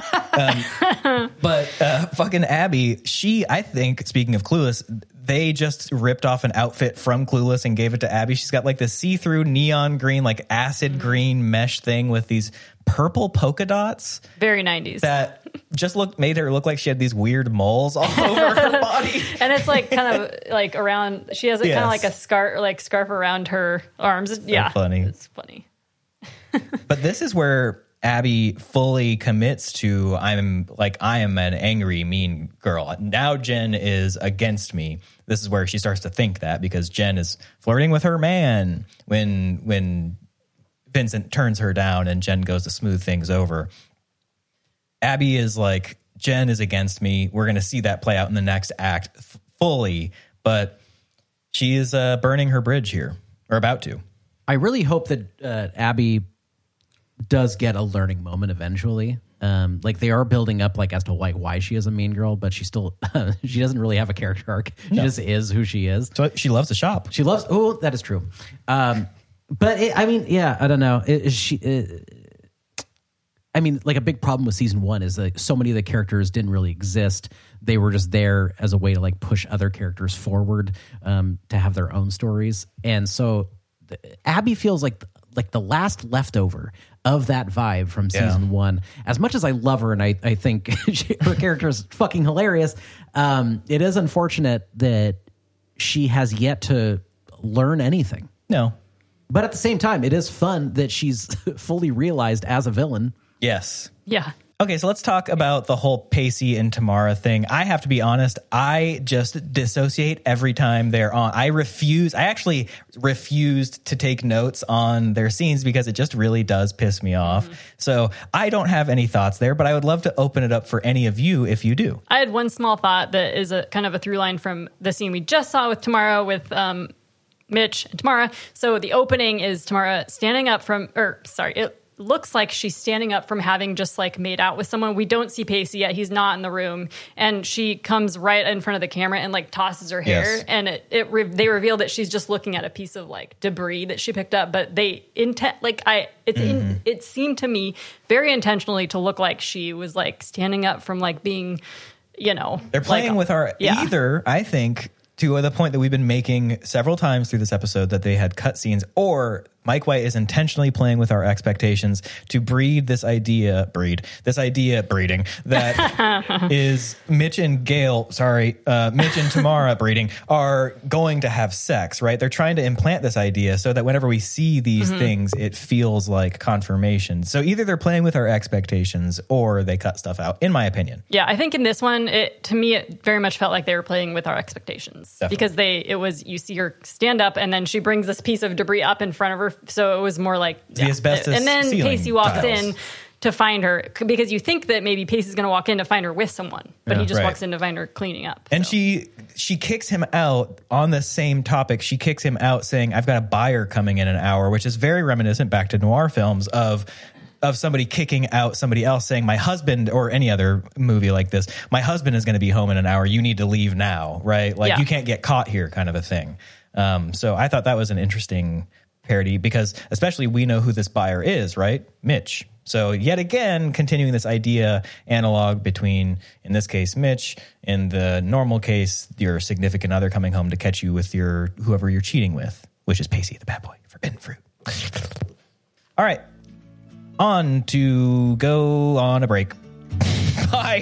um, but uh, fucking Abby, she, I think, speaking of Clueless, they just ripped off an outfit from Clueless and gave it to Abby. She's got like this see-through neon green, like acid green mesh thing with these purple polka dots. Very nineties. That just looked made her look like she had these weird moles all over her body. And it's like kind of like around, she has it Yes. kind of like a scarf, like scarf around her arms. So yeah. funny. It's funny. But this is where Abby fully commits to, I'm like, I am an angry, mean girl. Now Jen is against me. This is where she starts to think that, because Jen is flirting with her man when when Vincent turns her down and Jen goes to smooth things over. Abby is like, Jen is against me. We're going to see that play out in the next act f- fully, but she is uh, burning her bridge here, or about to. I really hope that uh, Abby does get a learning moment eventually. Um, like they are building up like as to like why she is a mean girl, but she still she doesn't really have a character arc. She No. just is who she is. So she loves to shop. She loves. Oh, that is true. Um, but it, I mean, yeah, I don't know. It, she. It, I mean, like a big problem with season one is that so many of the characters didn't really exist. They were just there as a way to like push other characters forward, um, to have their own stories. And so Abby feels like like the last leftover of that vibe from season Yeah. one. As much as I love her and I, I think she, her character is fucking hilarious, um, it is unfortunate that she has yet to learn anything. No. But at the same time, it is fun that she's fully realized as a villain. Yes. Yeah. Okay, so let's talk about the whole Pacey and Tamara thing. I have to be honest, I just dissociate every time they're on. I refuse, I actually refused to take notes on their scenes because it just really does piss me off. Mm-hmm. So I don't have any thoughts there, but I would love to open it up for any of you if you do. I had one small thought that is a kind of a through line from the scene we just saw with Tamara with um, Mitch and Tamara. So the opening is Tamara standing up from, or sorry, it looks like she's standing up from having just like made out with someone. We don't see Pacey yet. He's not in the room. And she comes right in front of the camera and like tosses her hair. Yes. And it, it re- they reveal that she's just looking at a piece of like debris that she picked up. But they intent, like I, it's Mm-hmm. in, it seemed to me very intentionally to look like she was like standing up from like being, you know, They're playing like, with our, yeah. either, I think, to the point that we've been making several times through this episode that they had cut scenes, or Mike White is intentionally playing with our expectations to breed this idea, breed, this idea, breeding, that is Mitch and Gail, sorry, uh, Mitch and Tamara breeding, are going to have sex, right? They're trying to implant this idea so that whenever we see these Mm-hmm. things, it feels like confirmation. So either they're playing with our expectations or they cut stuff out, in my opinion. Yeah, I think in this one, it to me, it very much felt like they were playing with our expectations. Definitely. Because they, it was, you see her stand up and then she brings this piece of debris up in front of her. So it was more like, The asbestos and then ceiling Pacey walks tiles. in to find her because you think that maybe Pacey's going to walk in to find her with someone, but Yeah, he just right. walks in to find her cleaning up. And so. she she kicks him out on the same topic. She kicks him out saying, I've got a buyer coming in an hour, which is very reminiscent back to noir films of of somebody kicking out somebody else saying, my husband, or any other movie like this, my husband is going to be home in an hour. You need to leave now, right? Like Yeah. you can't get caught here kind of a thing. Um, so I thought that was an interesting parody because especially we know who this buyer is, right? Mitch. So yet again, continuing this idea analog between, in this case, Mitch, in the normal case, your significant other coming home to catch you with your whoever you're cheating with, which is Pacey, the bad boy, forbidden fruit. All right. On to go on a break. Bye.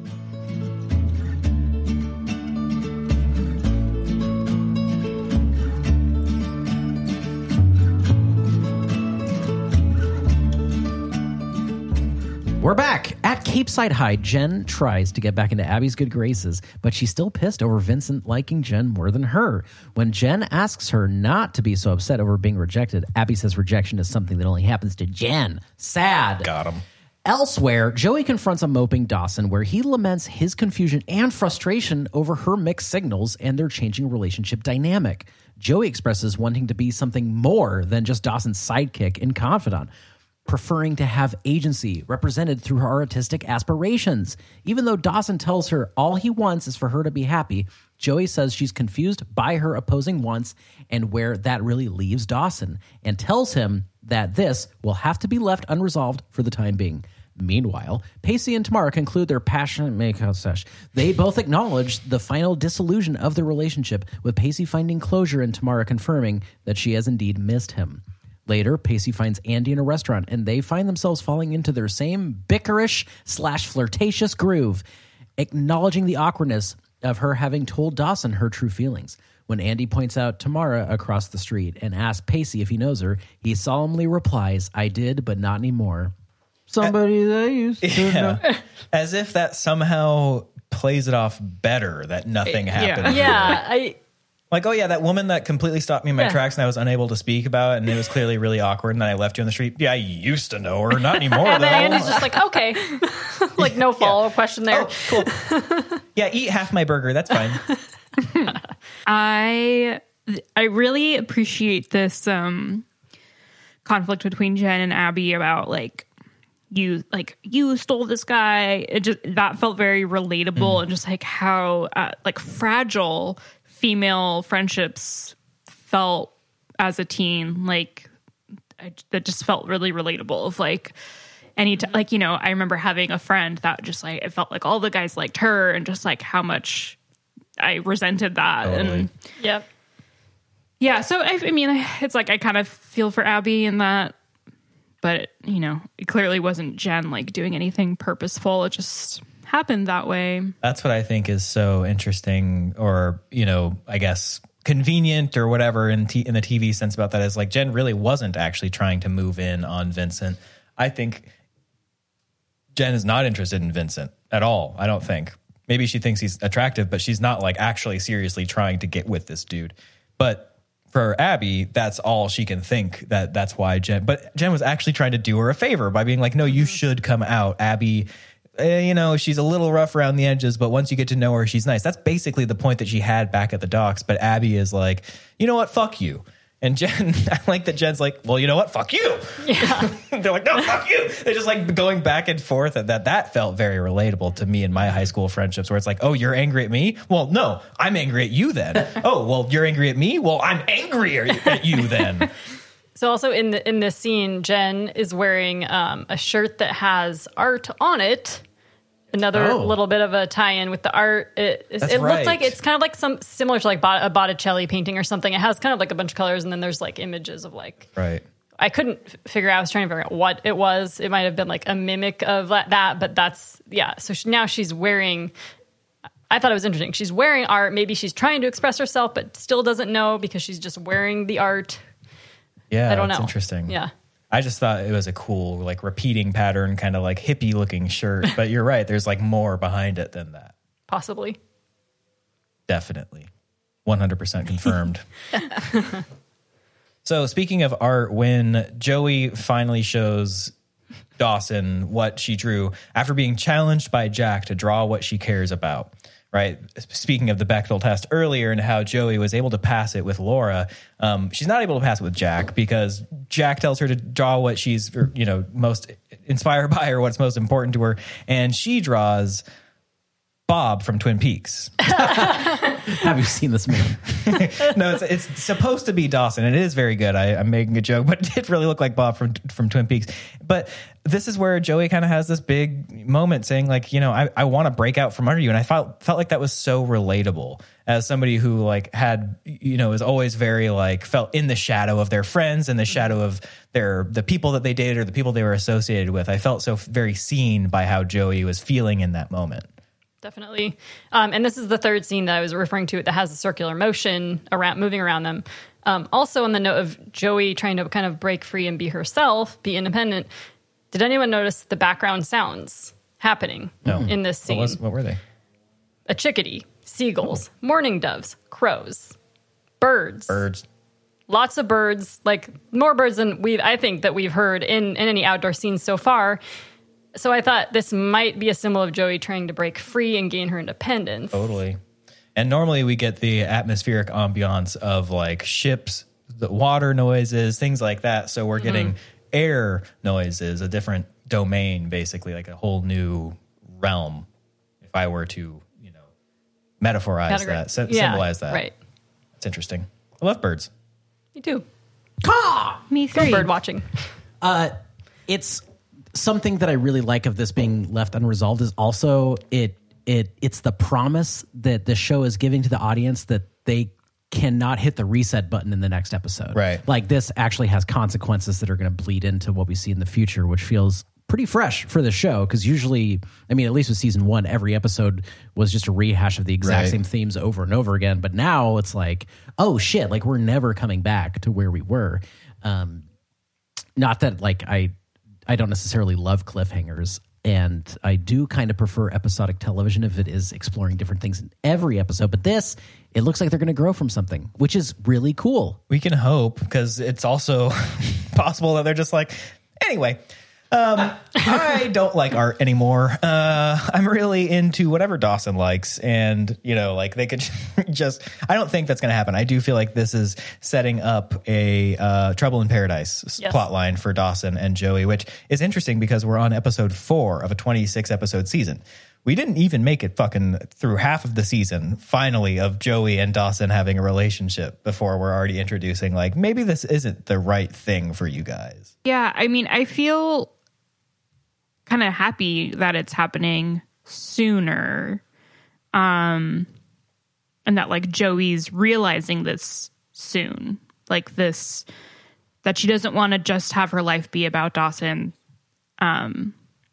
We're back. At Capeside High, Jen tries to get back into Abby's good graces, but she's still pissed over Vincent liking Jen more than her. When Jen asks her not to be so upset over being rejected, Abby says rejection is something that only happens to Jen. Sad. Got him. Elsewhere, Joey confronts a moping Dawson where he laments his confusion and frustration over her mixed signals and their changing relationship dynamic. Joey expresses wanting to be something more than just Dawson's sidekick and confidant, preferring to have agency represented through her artistic aspirations. Even though Dawson tells her all he wants is for her to be happy, Joey says she's confused by her opposing wants and where that really leaves Dawson, and tells him that this will have to be left unresolved for the time being. Meanwhile, Pacey and Tamara conclude their passionate makeout sesh. They both acknowledge the final disillusion of their relationship, with Pacey finding closure and Tamara confirming that she has indeed missed him. Later, Pacey finds Andy in a restaurant, and they find themselves falling into their same bickerish slash flirtatious groove, acknowledging the awkwardness of her having told Dawson her true feelings. When Andy points out Tamara across the street and asks Pacey if he knows her, he solemnly replies, I did, but not anymore. Somebody that used to know. Yeah. As if that somehow plays it off better that nothing happened. Yeah, I... Like, oh yeah, that woman that completely stopped me in my Yeah. tracks and I was unable to speak about, and it was clearly really awkward, and then I left you on the street. Yeah, I used to know her, not anymore And though. then Andy's just like, okay. Like, no follow-up question there. Oh, cool. Yeah, eat half my burger. That's fine. I I really appreciate this um conflict between Jen and Abby about like you like you stole this guy. It just that felt very relatable Mm. and just like how uh, like fragile female friendships felt as a teen. Like I, that just felt really relatable. Of like any t- like you know I remember having a friend that just like it felt like all the guys liked her and just like how much I resented that. Totally. And Yep. Yeah, so I, I mean, it's like I kind of feel for Abby in that, but you know, it clearly wasn't Jen like doing anything purposeful. It just happened that way. That's what I think is so interesting, or you know, I guess convenient or whatever in t- in the T V sense about that is like Jen really wasn't actually trying to move in on Vincent. I think Jen is not interested in Vincent at all. I don't think. Maybe she thinks he's attractive, but she's not like actually seriously trying to get with this dude. But for Abby, that's all she can think. That that's why Jen. But Jen was actually trying to do her a favor by being like, "No, you should come out, Abby. Eh, you know, she's a little rough around the edges, but once you get to know her, she's nice." That's basically the point that she had back at the docks. But Abby is like, "You know what? Fuck you." And Jen, I like that Jen's like, "Well, you know what? Fuck you." Yeah. They're like, "No, fuck you." They're just like going back and forth. And that that felt very relatable to me in my high school friendships, where it's like, "Oh, you're angry at me? Well, no, I'm angry at you then." "Oh, well, you're angry at me? Well, I'm angrier at you then." So also in the in this scene, Jen is wearing um, a shirt that has art on it. Another Oh. little bit of a tie-in with the art. It, it That's looked right. like it's kind of like some similar to like Bot- a Botticelli painting or something. It has kind of like a bunch of colors, and then there's like images of like. Right. I couldn't f- figure out. I was trying to figure out what it was. It might have been like a mimic of that, that but that's yeah. So she, now she's wearing. I thought it was interesting. She's wearing art. Maybe she's trying to express herself, but still doesn't know because she's just wearing the art. Yeah, I don't that's know. interesting. Yeah. I just thought it was a cool, like, repeating pattern, kind of like hippie looking shirt. But you're right. There's like more behind it than that. Possibly. Definitely. one hundred percent confirmed. So speaking of art, when Joey finally shows Dawson what she drew after being challenged by Jack to draw what she cares about, right? Speaking of the Bechdel test earlier and how Joey was able to pass it with Laura, um, she's not able to pass it with Jack because Jack tells her to draw what she's, you know, most inspired by or what's most important to her. And she draws Bob from Twin Peaks. Have you seen this movie? No, it's, it's supposed to be Dawson. It is very good. I, I'm making a joke, but it did really look like Bob from from Twin Peaks. But this is where Joey kind of has this big moment saying, like, you know, I, I want to break out from under you. And I felt felt like that was so relatable as somebody who like had, you know, is always very like felt in the shadow of their friends and the shadow of their the people that they dated or the people they were associated with. I felt so very seen by how Joey was feeling in that moment. Definitely. Um, and this is the third scene that I was referring to that has a circular motion around, moving around them. Um, also on the note of Joey trying to kind of break free and be herself, be independent, did anyone notice the background sounds happening No. in this What, scene? was, what were they? A chickadee, seagulls, mourning doves, crows, birds. Birds. Lots of birds, like more birds than we've, I think, that we've heard in, in any outdoor scenes so far. So I thought this might be a symbol of Joey trying to break free and gain her independence. Totally. And normally we get the atmospheric ambiance of like ships, the water noises, things like that. So we're getting mm-hmm. air noises, a different domain, basically, like a whole new realm. If I were to, you know, metaphorize Category. that, sy- yeah, symbolize that. Right. It's interesting. I love birds. Me too. Ah, me Go three. bird watching. Uh, it's something that I really like of this being left unresolved is also it it it's the promise that the show is giving to the audience that they cannot hit the reset button in the next episode. Right. Like this actually has consequences that are going to bleed into what we see in the future, which feels pretty fresh for the show. Because usually, I mean, at least with season one, every episode was just a rehash of the exact Right. same themes over and over again. But now it's like, oh shit, like we're never coming back to where we were. Um, not that like I. I don't necessarily love cliffhangers, and I do kind of prefer episodic television if it is exploring different things in every episode. But this, it looks like they're going to grow from something, which is really cool. We can hope, because it's also possible that they're just like, anyway, um, I don't like art anymore. Uh, I'm really into whatever Dawson likes. And, you know, like they could just, I don't think that's going to happen. I do feel like this is setting up a uh, Trouble in Paradise Yes. plot line for Dawson and Joey, which is interesting because we're on episode four of a twenty-six episode season. We didn't even make it fucking through half of the season, finally, of Joey and Dawson having a relationship before we're already introducing, like, maybe this isn't the right thing for you guys. Yeah, I mean, I feel kind of happy that it's happening sooner. Um, and that like Joey's realizing this soon. Like this, that she doesn't want to just have her life be about Dawson. Um,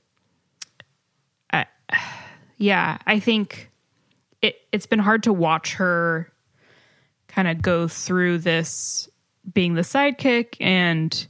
I, yeah, I think it, it's been hard to watch her kind of go through this being the sidekick, and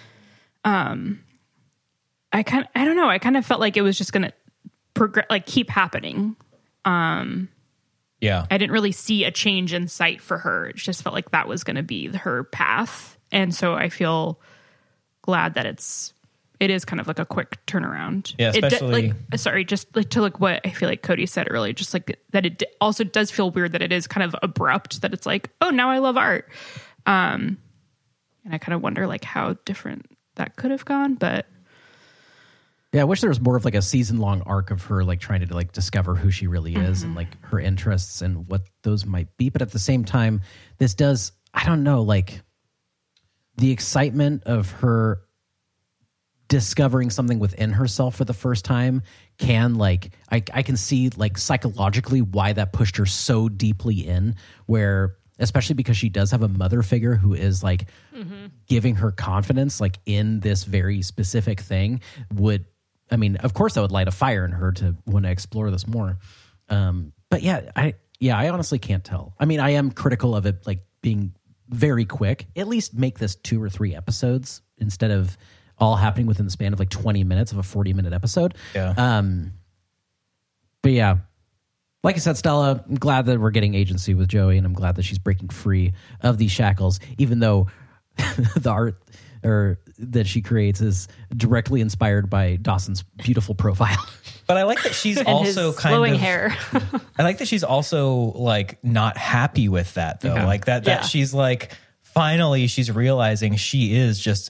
um, I kind of, I don't know, I kind of felt like it was just going to progress, like keep happening. Um, yeah, I didn't really see a change in sight for her. It just felt like that was going to be her path, and so I feel glad that it's it is kind of like a quick turnaround. Yeah, especially it, like sorry, just like to like what I feel like Cody said earlier, just like that it also does feel weird that it is kind of abrupt, that it's like, oh, now I love art. Um, and I kind of wonder like how different that could have gone, but yeah, I wish there was more of like a season long arc of her like trying to like discover who she really is mm-hmm. and like her interests and what those might be. But at the same time, this does, I don't know, like the excitement of her discovering something within herself for the first time can like, I, I can see like psychologically why that pushed her so deeply in, where especially because she does have a mother figure who is like mm-hmm. giving her confidence like in this very specific thing would, I mean, of course that would light a fire in her to want to explore this more. Um, but yeah, I, yeah, I honestly can't tell. I mean, I am critical of it like being very quick. At least make this two or three episodes instead of all happening within the span of like twenty minutes of a forty minute episode. Yeah. Um, but yeah, like I said, Stella, I'm glad that we're getting agency with Joey, and I'm glad that she's breaking free of these shackles, even though the art or that she creates is directly inspired by Dawson's beautiful profile. But I like that she's and also his kind flowing of hair. I like that she's also like not happy with that though. Yeah. Like that that Yeah. she's like finally she's realizing she is just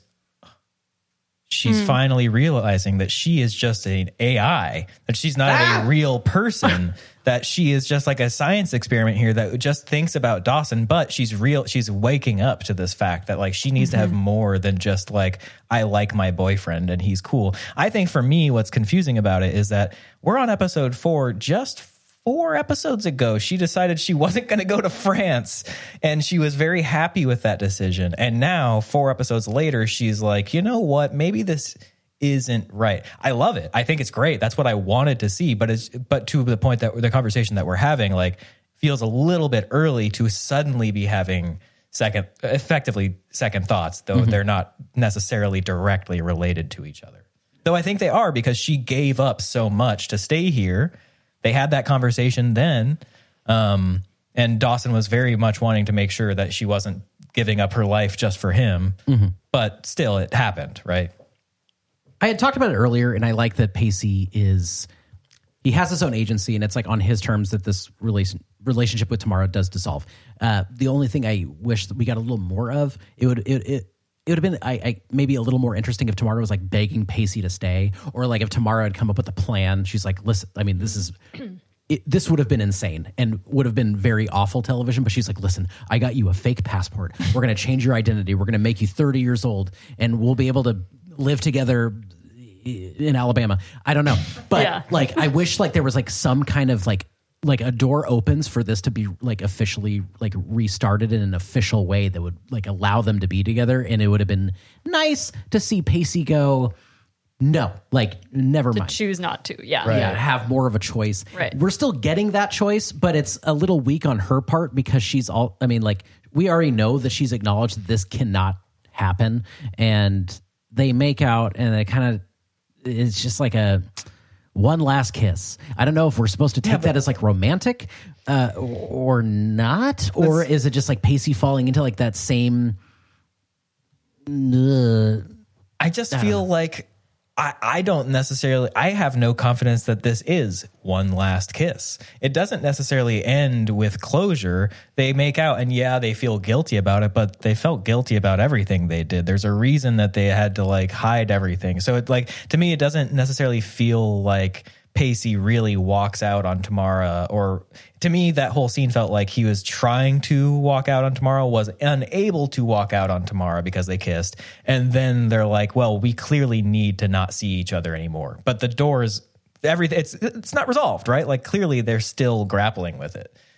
she's Mm. finally realizing that she is just an A I, that she's not Ah! a real person, that she is just like a science experiment here that just thinks about Dawson, but she's real. She's waking up to this fact that like she needs Mm-hmm. to have more than just like, I like my boyfriend and he's cool. I think for me, what's confusing about it is that we're on episode four, just four episodes ago, she decided she wasn't going to go to France, and she was very happy with that decision. And now, four episodes later, she's like, you know what? Maybe this isn't right. I love it. I think it's great. That's what I wanted to see. But it's but to the point that the conversation that we're having, like, feels a little bit early to suddenly be having second, effectively second thoughts, though mm-hmm. they're not necessarily directly related to each other. Though I think they are, because she gave up so much to stay here. They had that conversation then, um, and Dawson was very much wanting to make sure that she wasn't giving up her life just for him. Mm-hmm. But still, it happened, right? I had talked about it earlier, and I like that Pacey is, he has his own agency, and it's like on his terms that this relation, relationship with Tamara does dissolve. Uh, the only thing I wish that we got a little more of, it would, it, it, it would have been I, I, maybe a little more interesting if Tamara was like begging Pacey to stay, or like if Tamara had come up with a plan. She's like, listen, I mean, this is, it, this would have been insane and would have been very awful television. But she's like, listen, I got you a fake passport. We're going to change your identity. We're going to make you thirty years old, and we'll be able to live together in Alabama. I don't know. But Yeah. like, I wish like there was like some kind of like, like a door opens for this to be like officially like restarted in an official way that would like allow them to be together. And it would have been nice to see Pacey go, no, like never To mind. choose not to. Yeah. Yeah, have more of a choice. Right. We're still getting that choice, but it's a little weak on her part because she's all, I mean, like we already know that she's acknowledged that this cannot happen, and they make out and it kind of, it's just like a one last kiss. I don't know if we're supposed to take Yeah, but- that as like romantic uh, or not, or is it just like Pacey falling into like that same, uh, I just I don't feel know. like I, I don't necessarily, I have no confidence that this is one last kiss. It doesn't necessarily end with closure. They make out and yeah, they feel guilty about it, but they felt guilty about everything they did. There's a reason that they had to like hide everything. So it like, to me, it doesn't necessarily feel like Pacey really walks out on Tamara, or to me, that whole scene felt like he was trying to walk out on Tamara, was unable to walk out on Tamara because they kissed. And then they're like, well, we clearly need to not see each other anymore. But the doors, everything, it's, it's not resolved, right? Like clearly they're still grappling with it.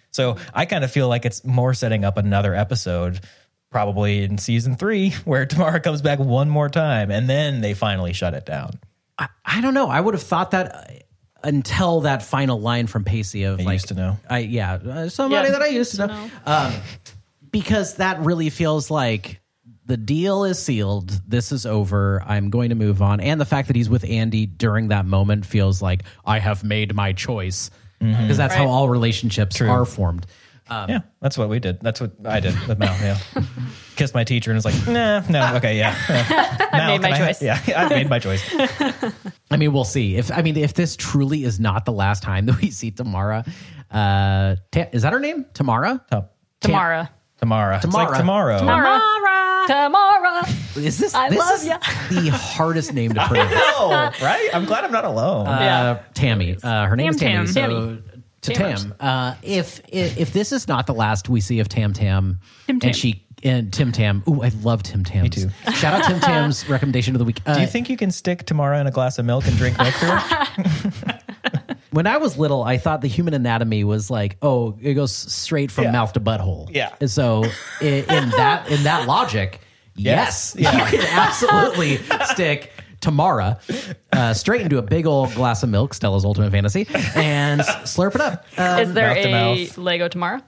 So I kind of feel like it's more setting up another episode, probably in season three, where Tamara comes back one more time and then they finally shut it down. I, I don't know. I would have thought that until that final line from Pacey of I like, used to know. I yeah, uh, somebody Yeah, that I used to know. know. Um, because that really feels like the deal is sealed. This is over. I'm going to move on. And the fact that he's with Andy during that moment feels like I have made my choice, because mm-hmm. that's Right. how all relationships True. are formed. Um, Yeah, that's what we did. That's what I did with Mal. Yeah, kissed my teacher and was like, nah, no, okay, yeah. I made my I, choice. Yeah, I've made my choice. I mean, we'll see. If I mean, if this truly is not the last time that we see Tamara, uh, Ta- is that her name? Tamara? Top. Tamara. Tamara. It's Tamara. like tomorrow. Tamara. Tamara. Is this? I this love is ya. the hardest name to pronounce. Oh, right? I'm glad I'm not alone. Uh, Yeah. Tammy. Uh, her name is Tam Tammy. Tam. So to Tammers. Tam, uh, if, if if this is not the last we see of Tam Tam, Tim Tam. and she and Tim Tam. Ooh, I love Tim Tam. Me too. Shout out Tim Tam's recommendation of the week. Uh, Do you think you can stick Tamara in a glass of milk and drink milk through it? when I was little, I thought the human anatomy was like, oh, it goes straight from Yeah. mouth to butthole. Yeah. And so in, in that in that logic, yes, Yes. Yeah. you can absolutely stick Tamara uh, straight into a big old glass of milk, Stella's ultimate fantasy, and s- slurp it up. Uh, Is there mouth to a mouth. Lego Tamara?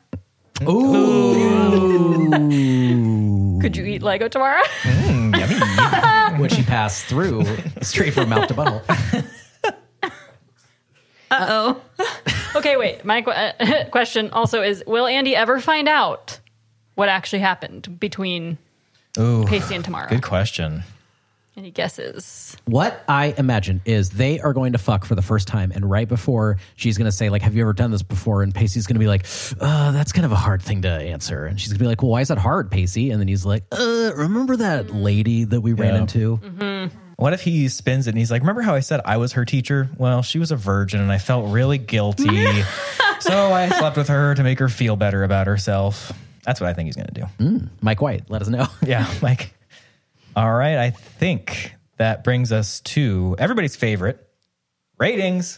ooh. Could you eat Lego Tamara? Mm, yummy. Would she pass through straight from mouth to butthole? Uh-oh. Okay, wait. My qu- uh, question also is, will Andy ever find out what actually happened between Ooh, Pacey and Tamara? good question. Any guesses? What I imagine is they are going to fuck for the first time, and right before she's going to say, like, have you ever done this before? And Pacey's going to be like, uh, that's kind of a hard thing to answer. And she's going to be like, well, why is that hard, Pacey? And then he's like, uh, remember that lady that we ran Yeah. into? Mm-hmm. What if he spins it and he's like, remember how I said I was her teacher? Well, she was a virgin and I felt really guilty. So I slept with her to make her feel better about herself. That's what I think he's going to do. Mm, Mike White, let us know. Yeah, Mike. All right. I think that brings us to everybody's favorite ratings.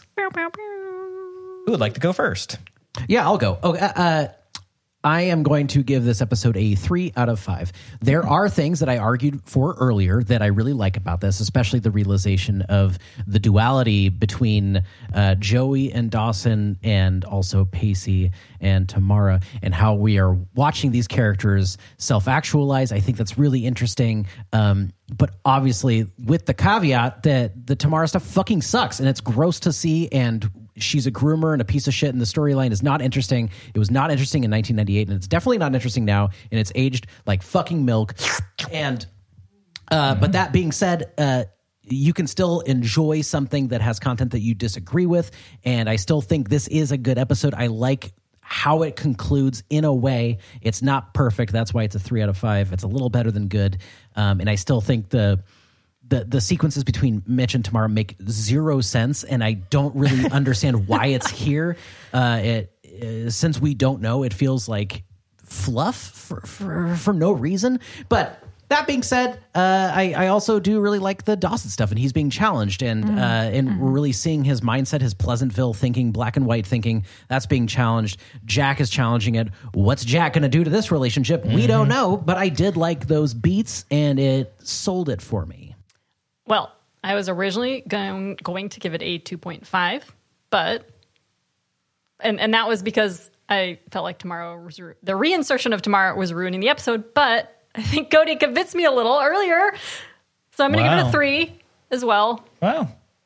Who would like to go first? Yeah, I'll go. Oh, uh, uh, I am going to give this episode a three out of five. There are things that I argued for earlier that I really like about this, especially the realization of the duality between uh, Joey and Dawson and also Pacey and Tamara, and how we are watching these characters self-actualize. I think that's really interesting. Um, but obviously with the caveat that the Tamara stuff fucking sucks and it's gross to see, and she's a groomer and a piece of shit, and the storyline is not interesting. It was not interesting in nineteen ninety-eight, and it's definitely not interesting now, and it's aged like fucking milk. And uh, but that being said, uh, you can still enjoy something that has content that you disagree with, and I still think this is a good episode. I like how it concludes in a way. It's not perfect. That's why it's a three out of five. It's a little better than good, um, and I still think the The, the sequences between Mitch and Tamara make zero sense, and I don't really understand why it's here. Uh, it uh, since we don't know, it feels like fluff for, for, for no reason. But that being said, uh, I, I also do really like the Dawson stuff, and he's being challenged, and mm-hmm. uh, and we're really seeing his mindset, his Pleasantville thinking, black and white thinking. That's being challenged. Jack is challenging it. What's Jack going to do to this relationship? Mm-hmm. We don't know, but I did like those beats, and it sold it for me. Well, I was originally going, going to give it a two point five, but, and, and that was because I felt like Tamara was, the reinsertion of Tamara was ruining the episode, but I think Cody convinced me a little earlier. So I'm going to Wow. give it a three as well. Wow.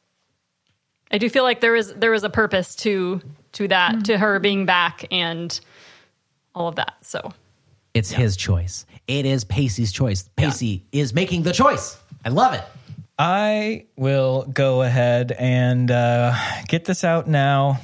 I do feel like there is, there was a purpose to, to that, mm-hmm. to her being back and all of that. So it's yeah. his choice. It is Pacey's choice. Pacey yeah. is making the choice. I love it. I will go ahead and uh, get this out now.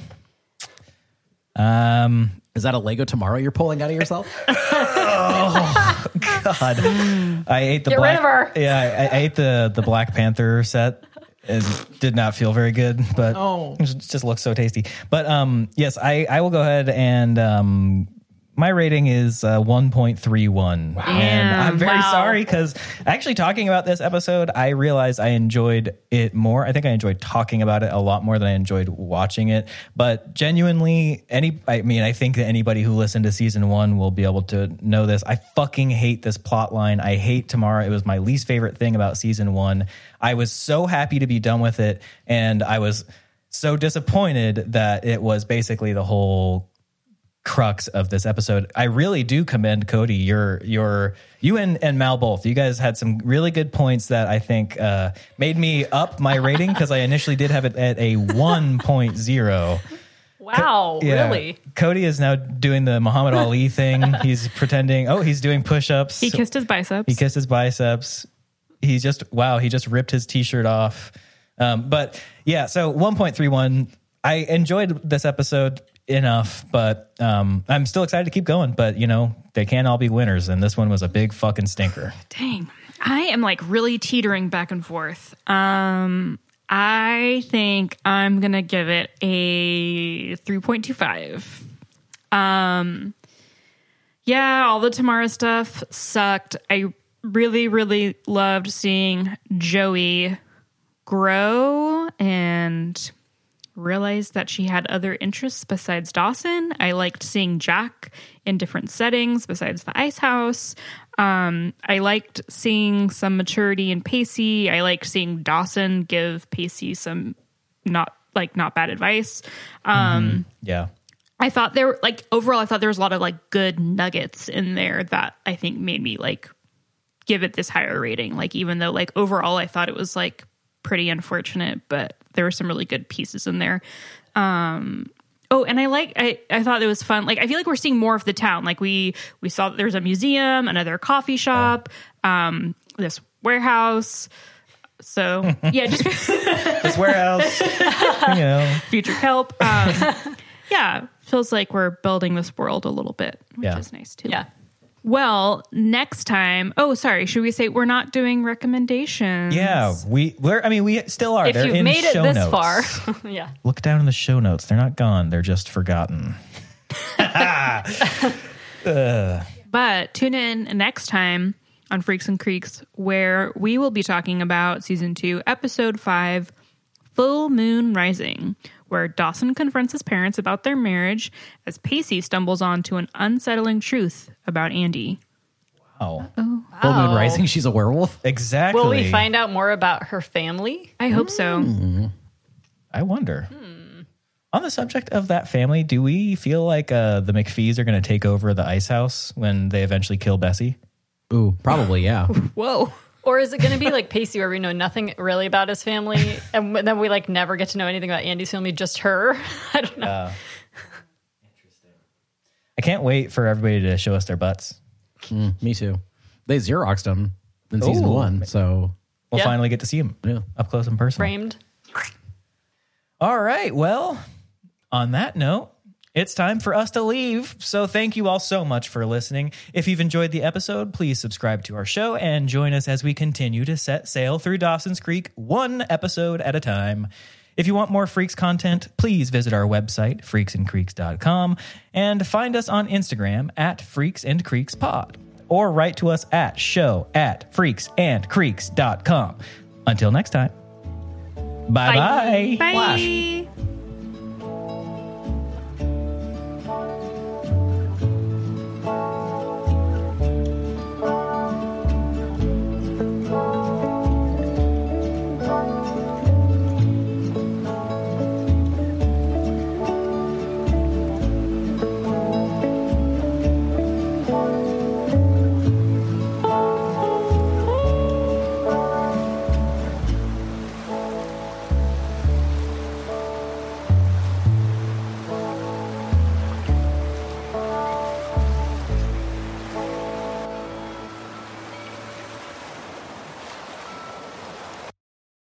Um, Is that a Lego Tamara you're pulling out of yourself? Oh, God. I ate the Get Black, rid of her. Yeah, I, I ate the, the Black Panther set. It did not feel very good, but oh. it just looks so tasty. But um, yes, I, I will go ahead and um, My rating is uh, one point three one. Wow. And I'm very Wow. sorry because actually talking about this episode, I realized I enjoyed it more. I think I enjoyed talking about it a lot more than I enjoyed watching it. But genuinely, any I mean, I think that anybody who listened to season one will be able to know this. I fucking hate this plot line. I hate Tamara. It was my least favorite thing about season one. I was so happy to be done with it. And I was so disappointed that it was basically the whole crux of this episode. I really do commend Cody. Your your you and, and Mal both. You guys had some really good points that I think uh, made me up my rating because I initially did have it at a one point oh. Wow, Co- yeah. really? Cody is now doing the Muhammad Ali thing. He's pretending, oh, he's doing push-ups. He kissed his biceps. He kissed his biceps. He's just, wow, he just ripped his t-shirt off. Um, but yeah, so one point three one. I enjoyed this episode enough, but um, I'm still excited to keep going. But, you know, they can't all be winners, and this one was a big fucking stinker. Dang. I am like really teetering back and forth. Um, I think I'm going to give it a three point two five. Um, yeah, all the Tamara stuff sucked. I really, really loved seeing Joey grow and realized that she had other interests besides Dawson. I liked seeing Jack in different settings besides the ice house. Um, I liked seeing some maturity in Pacey. I liked seeing Dawson give Pacey some not like not bad advice. Um, mm-hmm. Yeah. I thought there were like overall, I thought there was a lot of like good nuggets in there that I think made me like give it this higher rating. Like, even though like overall, I thought it was like pretty unfortunate, but there were some really good pieces in there. Um, oh, and I like, I, I thought it was fun. Like, I feel like we're seeing more of the town. Like we, we saw that there's a museum, another coffee shop, um, this warehouse. So yeah, just this warehouse, you know, future kelp. Um, yeah. Feels like we're building this world a little bit, which yeah. is nice too. Yeah. Well, next time, oh, sorry, should we say we're not doing recommendations? Yeah, we, we're, I mean, we still are. If They're you've in made it show this notes. far, yeah. Look down in the show notes. They're not gone. They're just forgotten. uh. But tune in next time on Freaks and Creeks, where we will be talking about season two, episode five, Full Moon Rising, where Dawson confronts his parents about their marriage as Pacey stumbles onto an unsettling truth about Andy. Wow. Oh. Full Moon Wow. Rising, she's a werewolf? Exactly. Will we find out more about her family? I hope so. Mm. I wonder. Hmm. On the subject of that family, do we feel like uh, the McPhees are going to take over the ice house when they eventually kill Bessie? Ooh, probably, yeah. Whoa. Or is it going to be like Pacey, where we know nothing really about his family, and then we like never get to know anything about Andy's family, just her? I don't know. Uh, interesting. I can't wait for everybody to show us their butts. Mm, me too. They Xeroxed them in season Ooh. one, so We'll Yeah. finally get to see them yeah. up close and personal. Framed. All right. Well, on that note, it's time for us to leave. So thank you all so much for listening. If you've enjoyed the episode, please subscribe to our show and join us as we continue to set sail through Dawson's Creek one episode at a time. If you want more Freaks content, please visit our website, freaks and creeks dot com, and find us on Instagram at Freaks and Creeks Pod, or write to us at show at freaks and creeks dot com. Until next time, bye-bye. Bye.